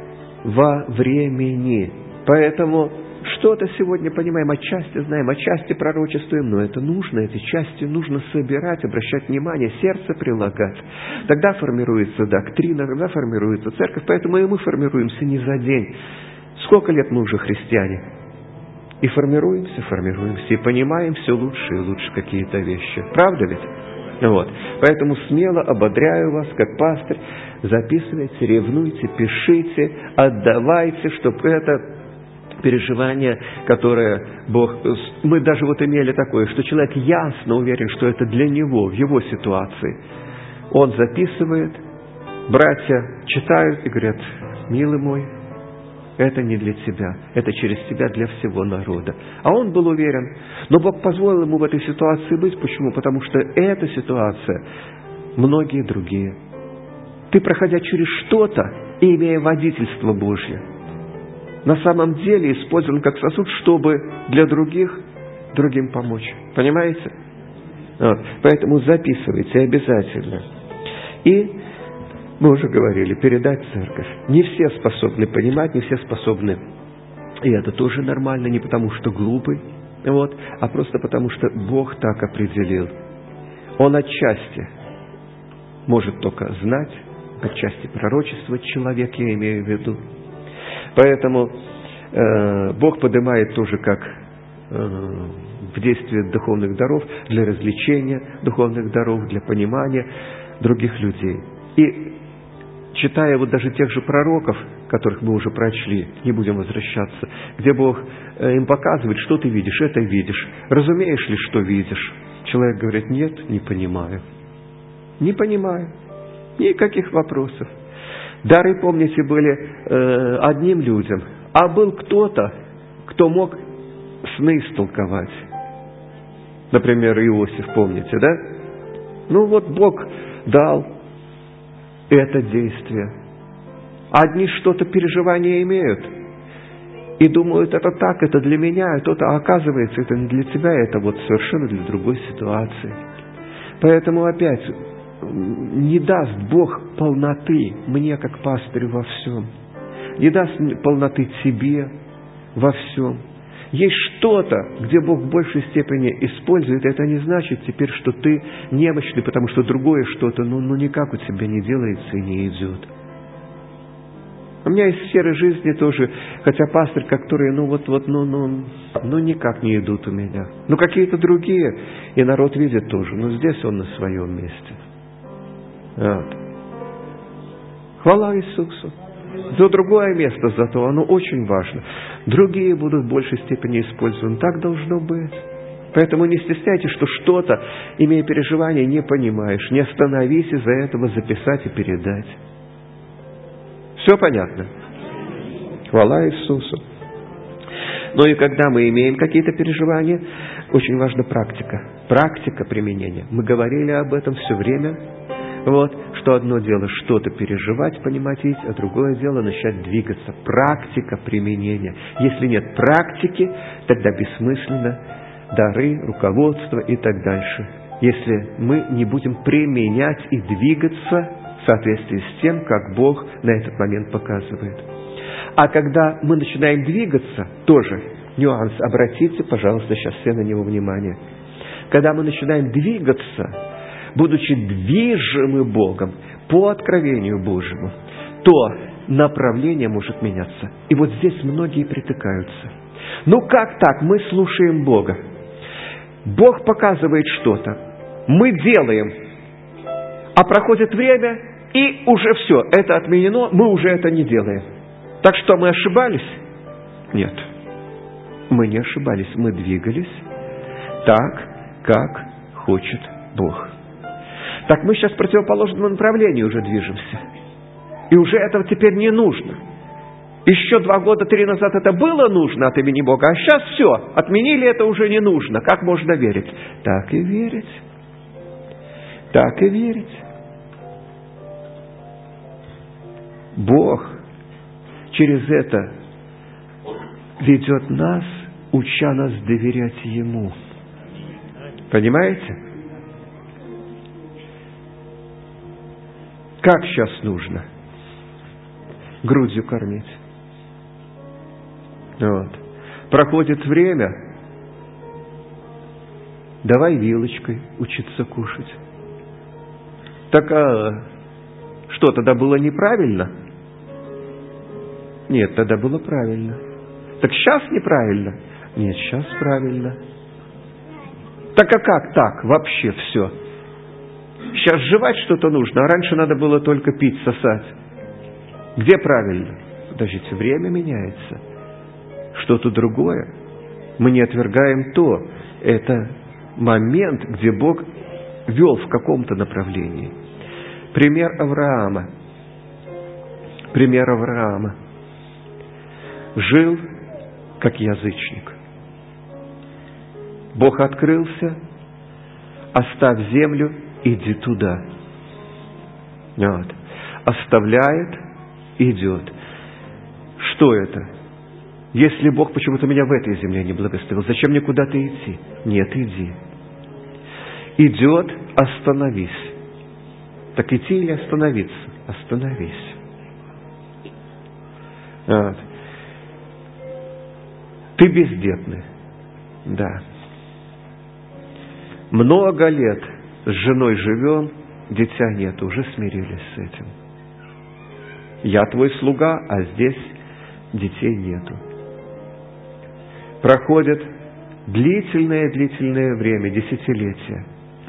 во времени. Поэтому что-то сегодня понимаем, отчасти знаем, отчасти пророчествуем, но это нужно, эти части нужно собирать, обращать внимание, сердце прилагать. Тогда формируется доктрина, тогда формируется церковь, поэтому и мы формируемся не за день. Сколько лет мы уже христиане? И формируемся, формируемся, и понимаем все лучше и лучше какие-то вещи. Правда ведь? Вот. Поэтому смело ободряю вас, как пастырь, записывайте, ревнуйте, пишите, отдавайте, чтобы это переживание, которое Бог... Мы даже вот имели такое, что человек ясно уверен, что это для него, в его ситуации. Он записывает, братья читают и говорят: милый мой, это не для тебя, это через тебя для всего народа. А он был уверен. Но Бог позволил ему в этой ситуации быть. Почему? Потому что эта ситуация, многие другие. Ты, проходя через что-то, и имея водительство Божье, на самом деле использован как сосуд, чтобы для других, другим помочь. Понимаете? Вот. Поэтому записывайте обязательно. И мы уже говорили, передать церковь. Не все способны понимать, не все способны. И это тоже нормально, не потому что глупый, вот, а просто потому что Бог так определил. Он отчасти может только знать, отчасти пророчествовать человек, я имею в виду. Поэтому э, Бог поднимает тоже как э, в действии духовных даров, для развлечения духовных даров, для понимания других людей. И читая вот даже тех же пророков, которых мы уже прочли, не будем возвращаться, где Бог им показывает, что ты видишь, это видишь. Разумеешь ли, что видишь? Человек говорит: нет, не понимаю. Не понимаю. Никаких вопросов. Дары, помните, были э, одним людям, а был кто-то, кто мог сны истолковать. Например, Иосиф, помните, да? Ну вот Бог дал это действие. Одни что-то переживания имеют и думают: это так, это для меня, это, а оказывается, это не для тебя, это вот совершенно для другой ситуации. Поэтому опять, не даст Бог полноты мне, как пастырю, во всем. Не даст полноты тебе во всем. Есть что-то, где Бог в большей степени использует, это не значит теперь, что ты немощный, потому что другое что-то, ну, ну никак у тебя не делается и не идет. У меня есть сферы жизни тоже, хотя пастырь, которые, ну вот, вот, ну, ну, ну никак не идут у меня. Ну какие-то другие, и народ видит тоже, но здесь он на своем месте. Вот. Хвала Иисусу. За другое место зато, оно очень важно. Другие будут в большей степени использованы. Так должно быть. Поэтому не стесняйтесь, что что-то, имея переживание, не понимаешь. Не остановись из-за этого записать и передать. Все понятно? Хвала Иисусу. Но и когда мы имеем какие-то переживания, очень важна практика. Практика применения. Мы говорили об этом все время. Вот, что одно дело что-то переживать, понимать, видеть, а другое дело начать двигаться. Практика применения. Если нет практики, тогда бессмысленно дары, руководство и так дальше. Если мы не будем применять и двигаться в соответствии с тем, как Бог на этот момент показывает. А когда мы начинаем двигаться, тоже нюанс, обратите, пожалуйста, сейчас все на него внимание. Когда мы начинаем двигаться, будучи движимы Богом по откровению Божьему, то направление может меняться. И вот здесь многие притыкаются. Ну как так? Мы слушаем Бога. Бог показывает что-то. Мы делаем. А проходит время, и уже все. Это отменено, мы уже это не делаем. Так что мы ошибались? Нет. Мы не ошибались. Мы двигались так, как хочет Бог. Так мы сейчас в противоположном направлении уже движемся. И уже этого теперь не нужно. Еще два года, три назад это было нужно от имени Бога, а сейчас все, отменили, это уже не нужно. Как можно верить? Так и верить. Так и верить. Бог через это ведет нас, уча нас доверять Ему. Понимаете? Как сейчас нужно? Грудью кормить. Вот. Проходит время, давай вилочкой учиться кушать. Так а что, тогда было неправильно? Нет, тогда было правильно. Так сейчас неправильно? Нет, сейчас правильно. Так а как так вообще все? Сейчас жевать что-то нужно, а раньше надо было только пить, сосать. Где правильно? Подождите, время меняется. Что-то другое. Мы не отвергаем то. Это момент, где Бог вел в каком-то направлении. Пример Авраама. Пример Авраама. Жил как язычник. Бог открылся, оставь землю, иди туда. Вот. Оставляет, идет. Что это? Если Бог почему-то меня в этой земле не благословил, зачем мне куда-то идти? Нет, иди. Идет, остановись. Так идти или остановиться? Остановись. Вот. Ты бездетный. Да. Много лет с женой живем, дитя нет, уже смирились с этим. Я твой слуга, а здесь детей нету. Проходит длительное-длительное время, десятилетия.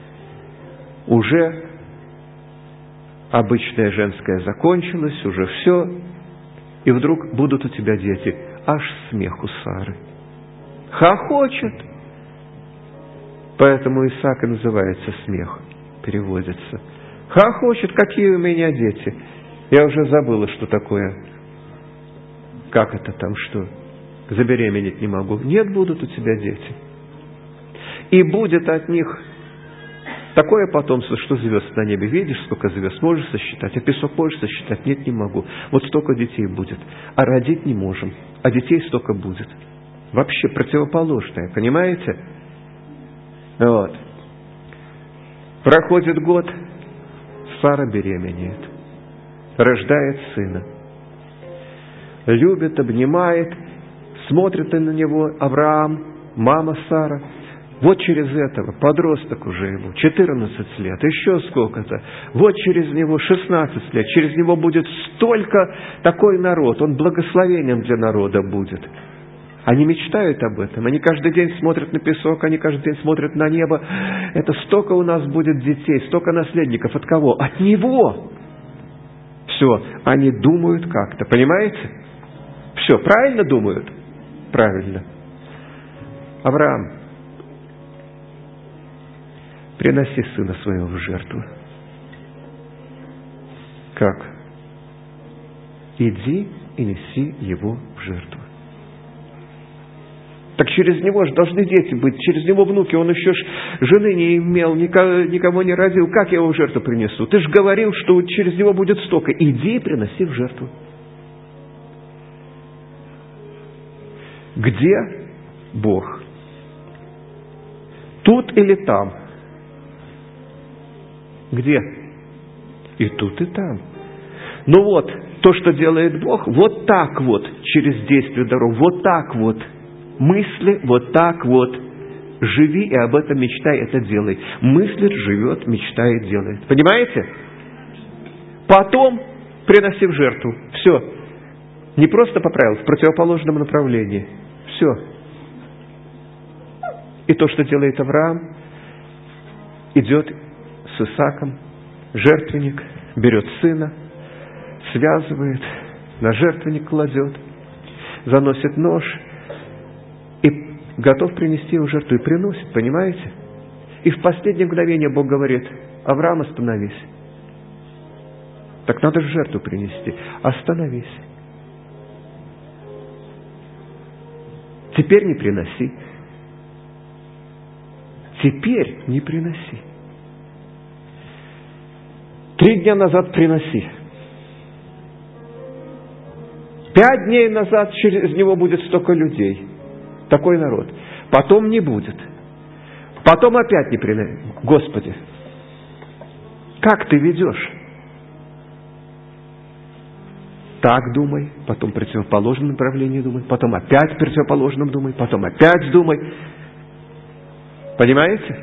Уже обычное женское закончилось, уже все. И вдруг будут у тебя дети. Аж смех у Сары. Хохочет. Поэтому Исаак и называется смех. Переводится. Хохочет, какие у меня дети. Я уже забыла, что такое. Как это там, что? Забеременеть не могу. Нет, будут у тебя дети. И будет от них такое потомство, что звезд на небе. Видишь, сколько звезд можешь сосчитать, а песок можешь сосчитать? Нет, не могу. Вот столько детей будет. А родить не можем. А детей столько будет. Вообще противоположное, понимаете? Вот. Проходит год, Сара беременеет. Рождает сына. Любит, обнимает, смотрит на него Авраам, мама Сара. Вот через этого, подросток уже ему, четырнадцать лет, еще сколько-то. Вот через него шестнадцать лет, через него будет столько, такой народ, он благословением для народа будет. Они мечтают об этом, они каждый день смотрят на песок, они каждый день смотрят на небо. Это столько у нас будет детей, столько наследников. От кого? От него! Все, они думают как-то, понимаете? Все, правильно думают? Правильно. Авраам, приноси сына своего в жертву. Как? Иди и неси его в жертву. Так через него же должны дети быть, через него внуки. Он еще ж жены не имел, никого, никого не родил. Как я его в жертву принесу? Ты же говорил, что через него будет столько. Иди и приноси в жертву. Где Бог? Тут или там? Где? И тут, и там. Ну вот, то, что делает Бог, вот так вот, через действие даров, вот так вот. Мысли, вот так вот. Живи и об этом мечтай, это делай. Мыслит, живет, мечтает, делает. Понимаете? Потом приноси в жертву. Все. Не просто поправил, в противоположном направлении. Все. И то, что делает Авраам, идет с Исааком, жертвенник, берет сына, связывает, на жертвенник кладет, заносит нож и готов принести его жертву. И приносит, понимаете? И в последнее мгновение Бог говорит: Авраам, остановись. Так надо же жертву принести. Остановись. Теперь не приноси. Теперь не приноси. Три дня назад приноси. Пять дней назад через него будет столько людей. Такой народ. Потом не будет. Потом опять не приноси. Господи, как ты ведешь? Так думай, потом в противоположном направлении думай, потом опять в противоположном думай, потом опять думай. Понимаете?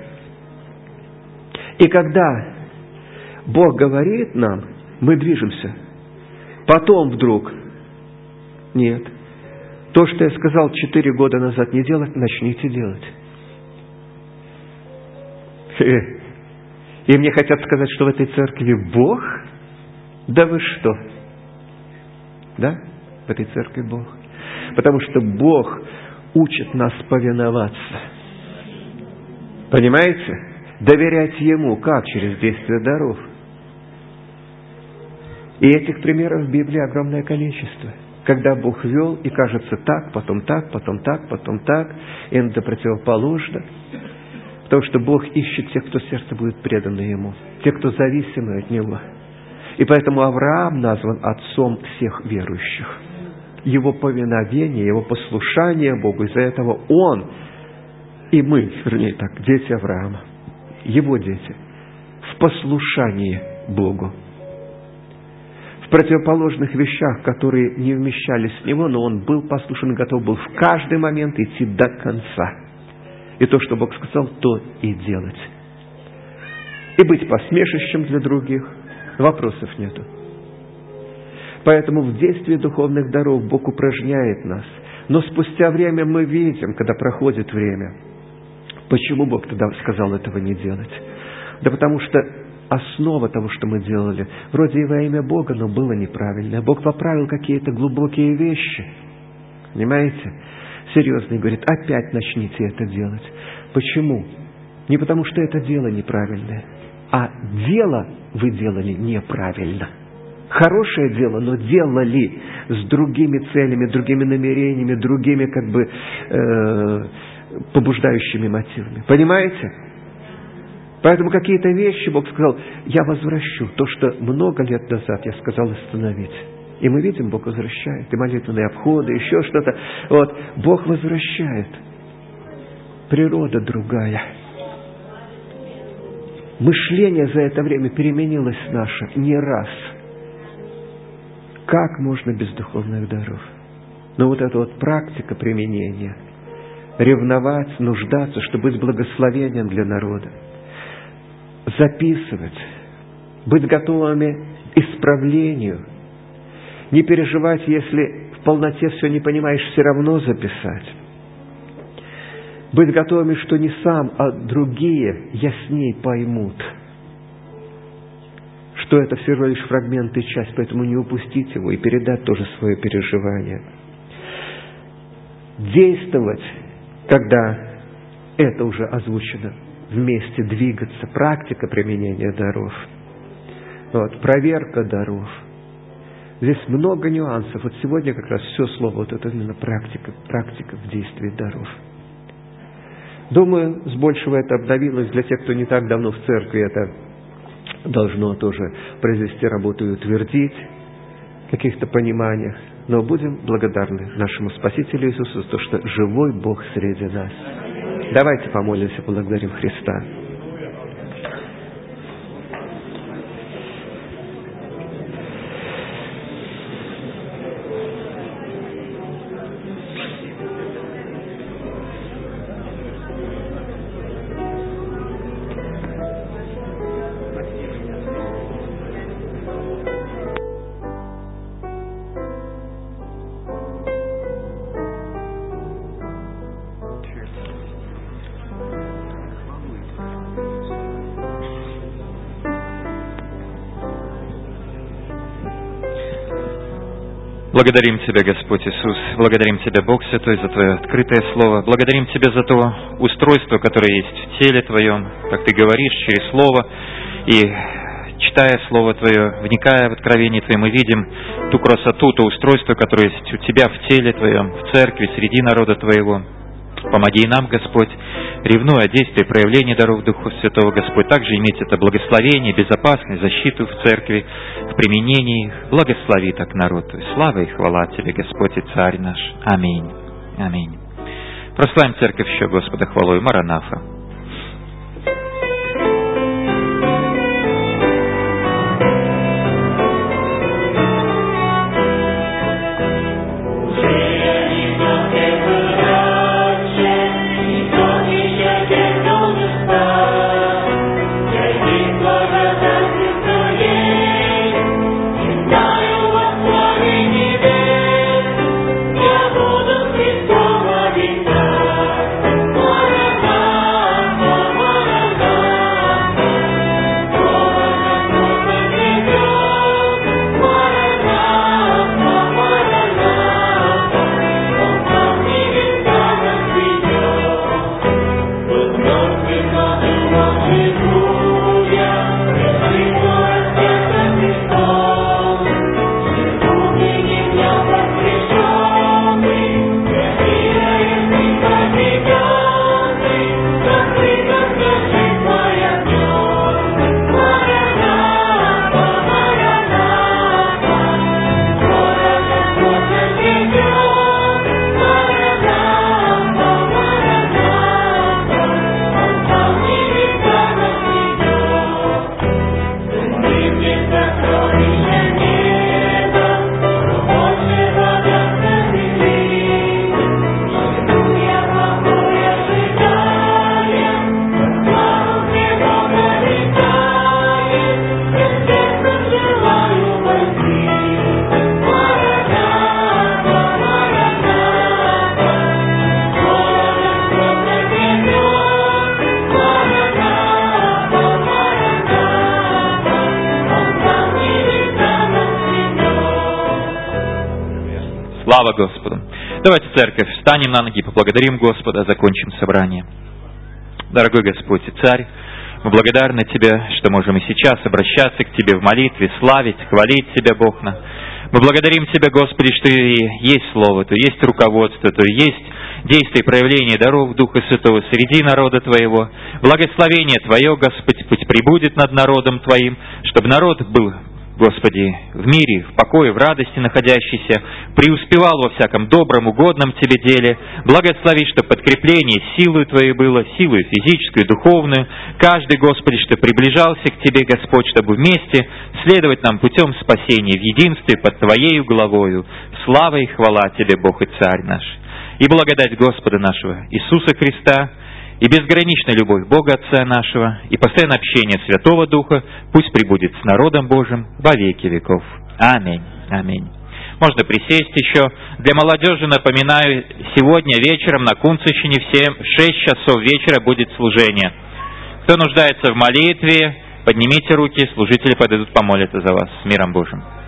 И когда Бог говорит нам, мы движемся. Потом вдруг, нет, то, что я сказал четыре года назад не делать, начните делать. И мне хотят сказать, что в этой церкви Бог? Да вы что? Да? В этой церкви Бог. Потому что Бог учит нас повиноваться. Понимаете? Доверять Ему. Как? Через действие даров. И этих примеров в Библии огромное количество. Когда Бог вел, и кажется так, потом так, потом так, потом так, и это противоположно. Потому что Бог ищет тех, кто сердце будет предано Ему, тех, кто зависимы от Него. И поэтому Авраам назван отцом всех верующих. Его повиновение, его послушание Богу, из-за этого он и мы, вернее так, дети Авраама, его дети, в послушании Богу. В противоположных вещах, которые не вмещались в него, но он был послушен и готов был в каждый момент идти до конца. И то, что Бог сказал, то и делать. И быть посмешищем для других. Вопросов нету. Поэтому в действии духовных даров Бог упражняет нас. Но спустя время мы видим, когда проходит время, почему Бог тогда сказал этого не делать. Да потому что основа того, что мы делали, вроде и во имя Бога, но было неправильно. Бог поправил какие-то глубокие вещи. Понимаете? Серьезно, и говорит, опять начните это делать. Почему? Не потому, что это дело неправильное, а дело вы делали неправильно. Хорошее дело, но делали с другими целями, другими намерениями, другими как бы э, побуждающими мотивами. Понимаете? Поэтому какие-то вещи Бог сказал, я возвращу то, что много лет назад я сказал остановить. И мы видим, Бог возвращает. И молитвенные обходы, еще что-то. Вот. Бог возвращает. Природа другая. Мышление за это время переменилось наше не раз. Как можно без духовных даров? Но вот эта вот практика применения. Ревновать, нуждаться, чтобы быть благословением для народа. Записывать. Быть готовыми к исправлению. Не переживать, если в полноте все не понимаешь, все равно записать. Быть готовыми, что не сам, а другие ясней поймут, что это всего лишь фрагмент и часть, поэтому не упустить его и передать тоже свое переживание. Действовать, когда это уже озвучено, вместе двигаться, практика применения даров, вот, проверка даров. Здесь много нюансов. Вот сегодня как раз все слово, вот это именно практика, практика в действии даров. Думаю, с большего это обновилось. Для тех, кто не так давно в церкви, это должно тоже произвести работу и утвердить в каких-то пониманиях. Но будем благодарны нашему Спасителю Иисусу за то, что живой Бог среди нас. Давайте помолимся, поблагодарим Христа. Благодарим Тебя, Господь Иисус, благодарим Тебя, Бог Святой, за Твое открытое Слово, благодарим Тебя за то устройство, которое есть в теле Твоем, как Ты говоришь через Слово, и читая Слово Твое, вникая в откровение Твое, мы видим ту красоту, то устройство, которое есть у Тебя в теле Твоем, в церкви, среди народа Твоего. Помоги нам, Господь, ревнуя о действии, проявлении даров Духа Святого, Господь, также иметь это благословение, безопасность, защиту в церкви, в применении их. Благослови так народ Твой. Слава и хвала Тебе, Господь и Царь наш. Аминь. Аминь. Прославим церковь еще Господа хвалой. Маранафа. Слава Господу! Давайте, церковь, встанем на ноги, поблагодарим Господа, закончим собрание. Дорогой Господь и Царь, мы благодарны Тебе, что можем и сейчас обращаться к Тебе в молитве, славить, хвалить Тебя, Бог наш. Мы благодарим Тебя, Господи, что есть Слово, то есть руководство, то есть действие и проявление даров Духа Святого среди народа Твоего. Благословение Твое, Господь, пусть пребудет над народом Твоим, чтобы народ был, Господи, в мире, в покое, в радости находящийся, преуспевал во всяком добром, угодном Тебе деле. Благослови, чтобы подкрепление силой Твоей было, силой физическую, духовную. Каждый, Господи, что приближался к Тебе, Господь, чтобы вместе следовать нам путем спасения в единстве под Твоею главою. Слава и хвала Тебе, Бог и Царь наш. И благодать Господа нашего Иисуса Христа, и безграничная любовь Бога Отца нашего, и постоянное общение Святого Духа пусть пребудет с народом Божьим во веки веков. Аминь. Аминь. Можно присесть еще. Для молодежи напоминаю, сегодня вечером на Кунцевщине в шесть часов вечера будет служение. Кто нуждается в молитве, поднимите руки, служители подойдут помолиться за вас. С миром Божьим.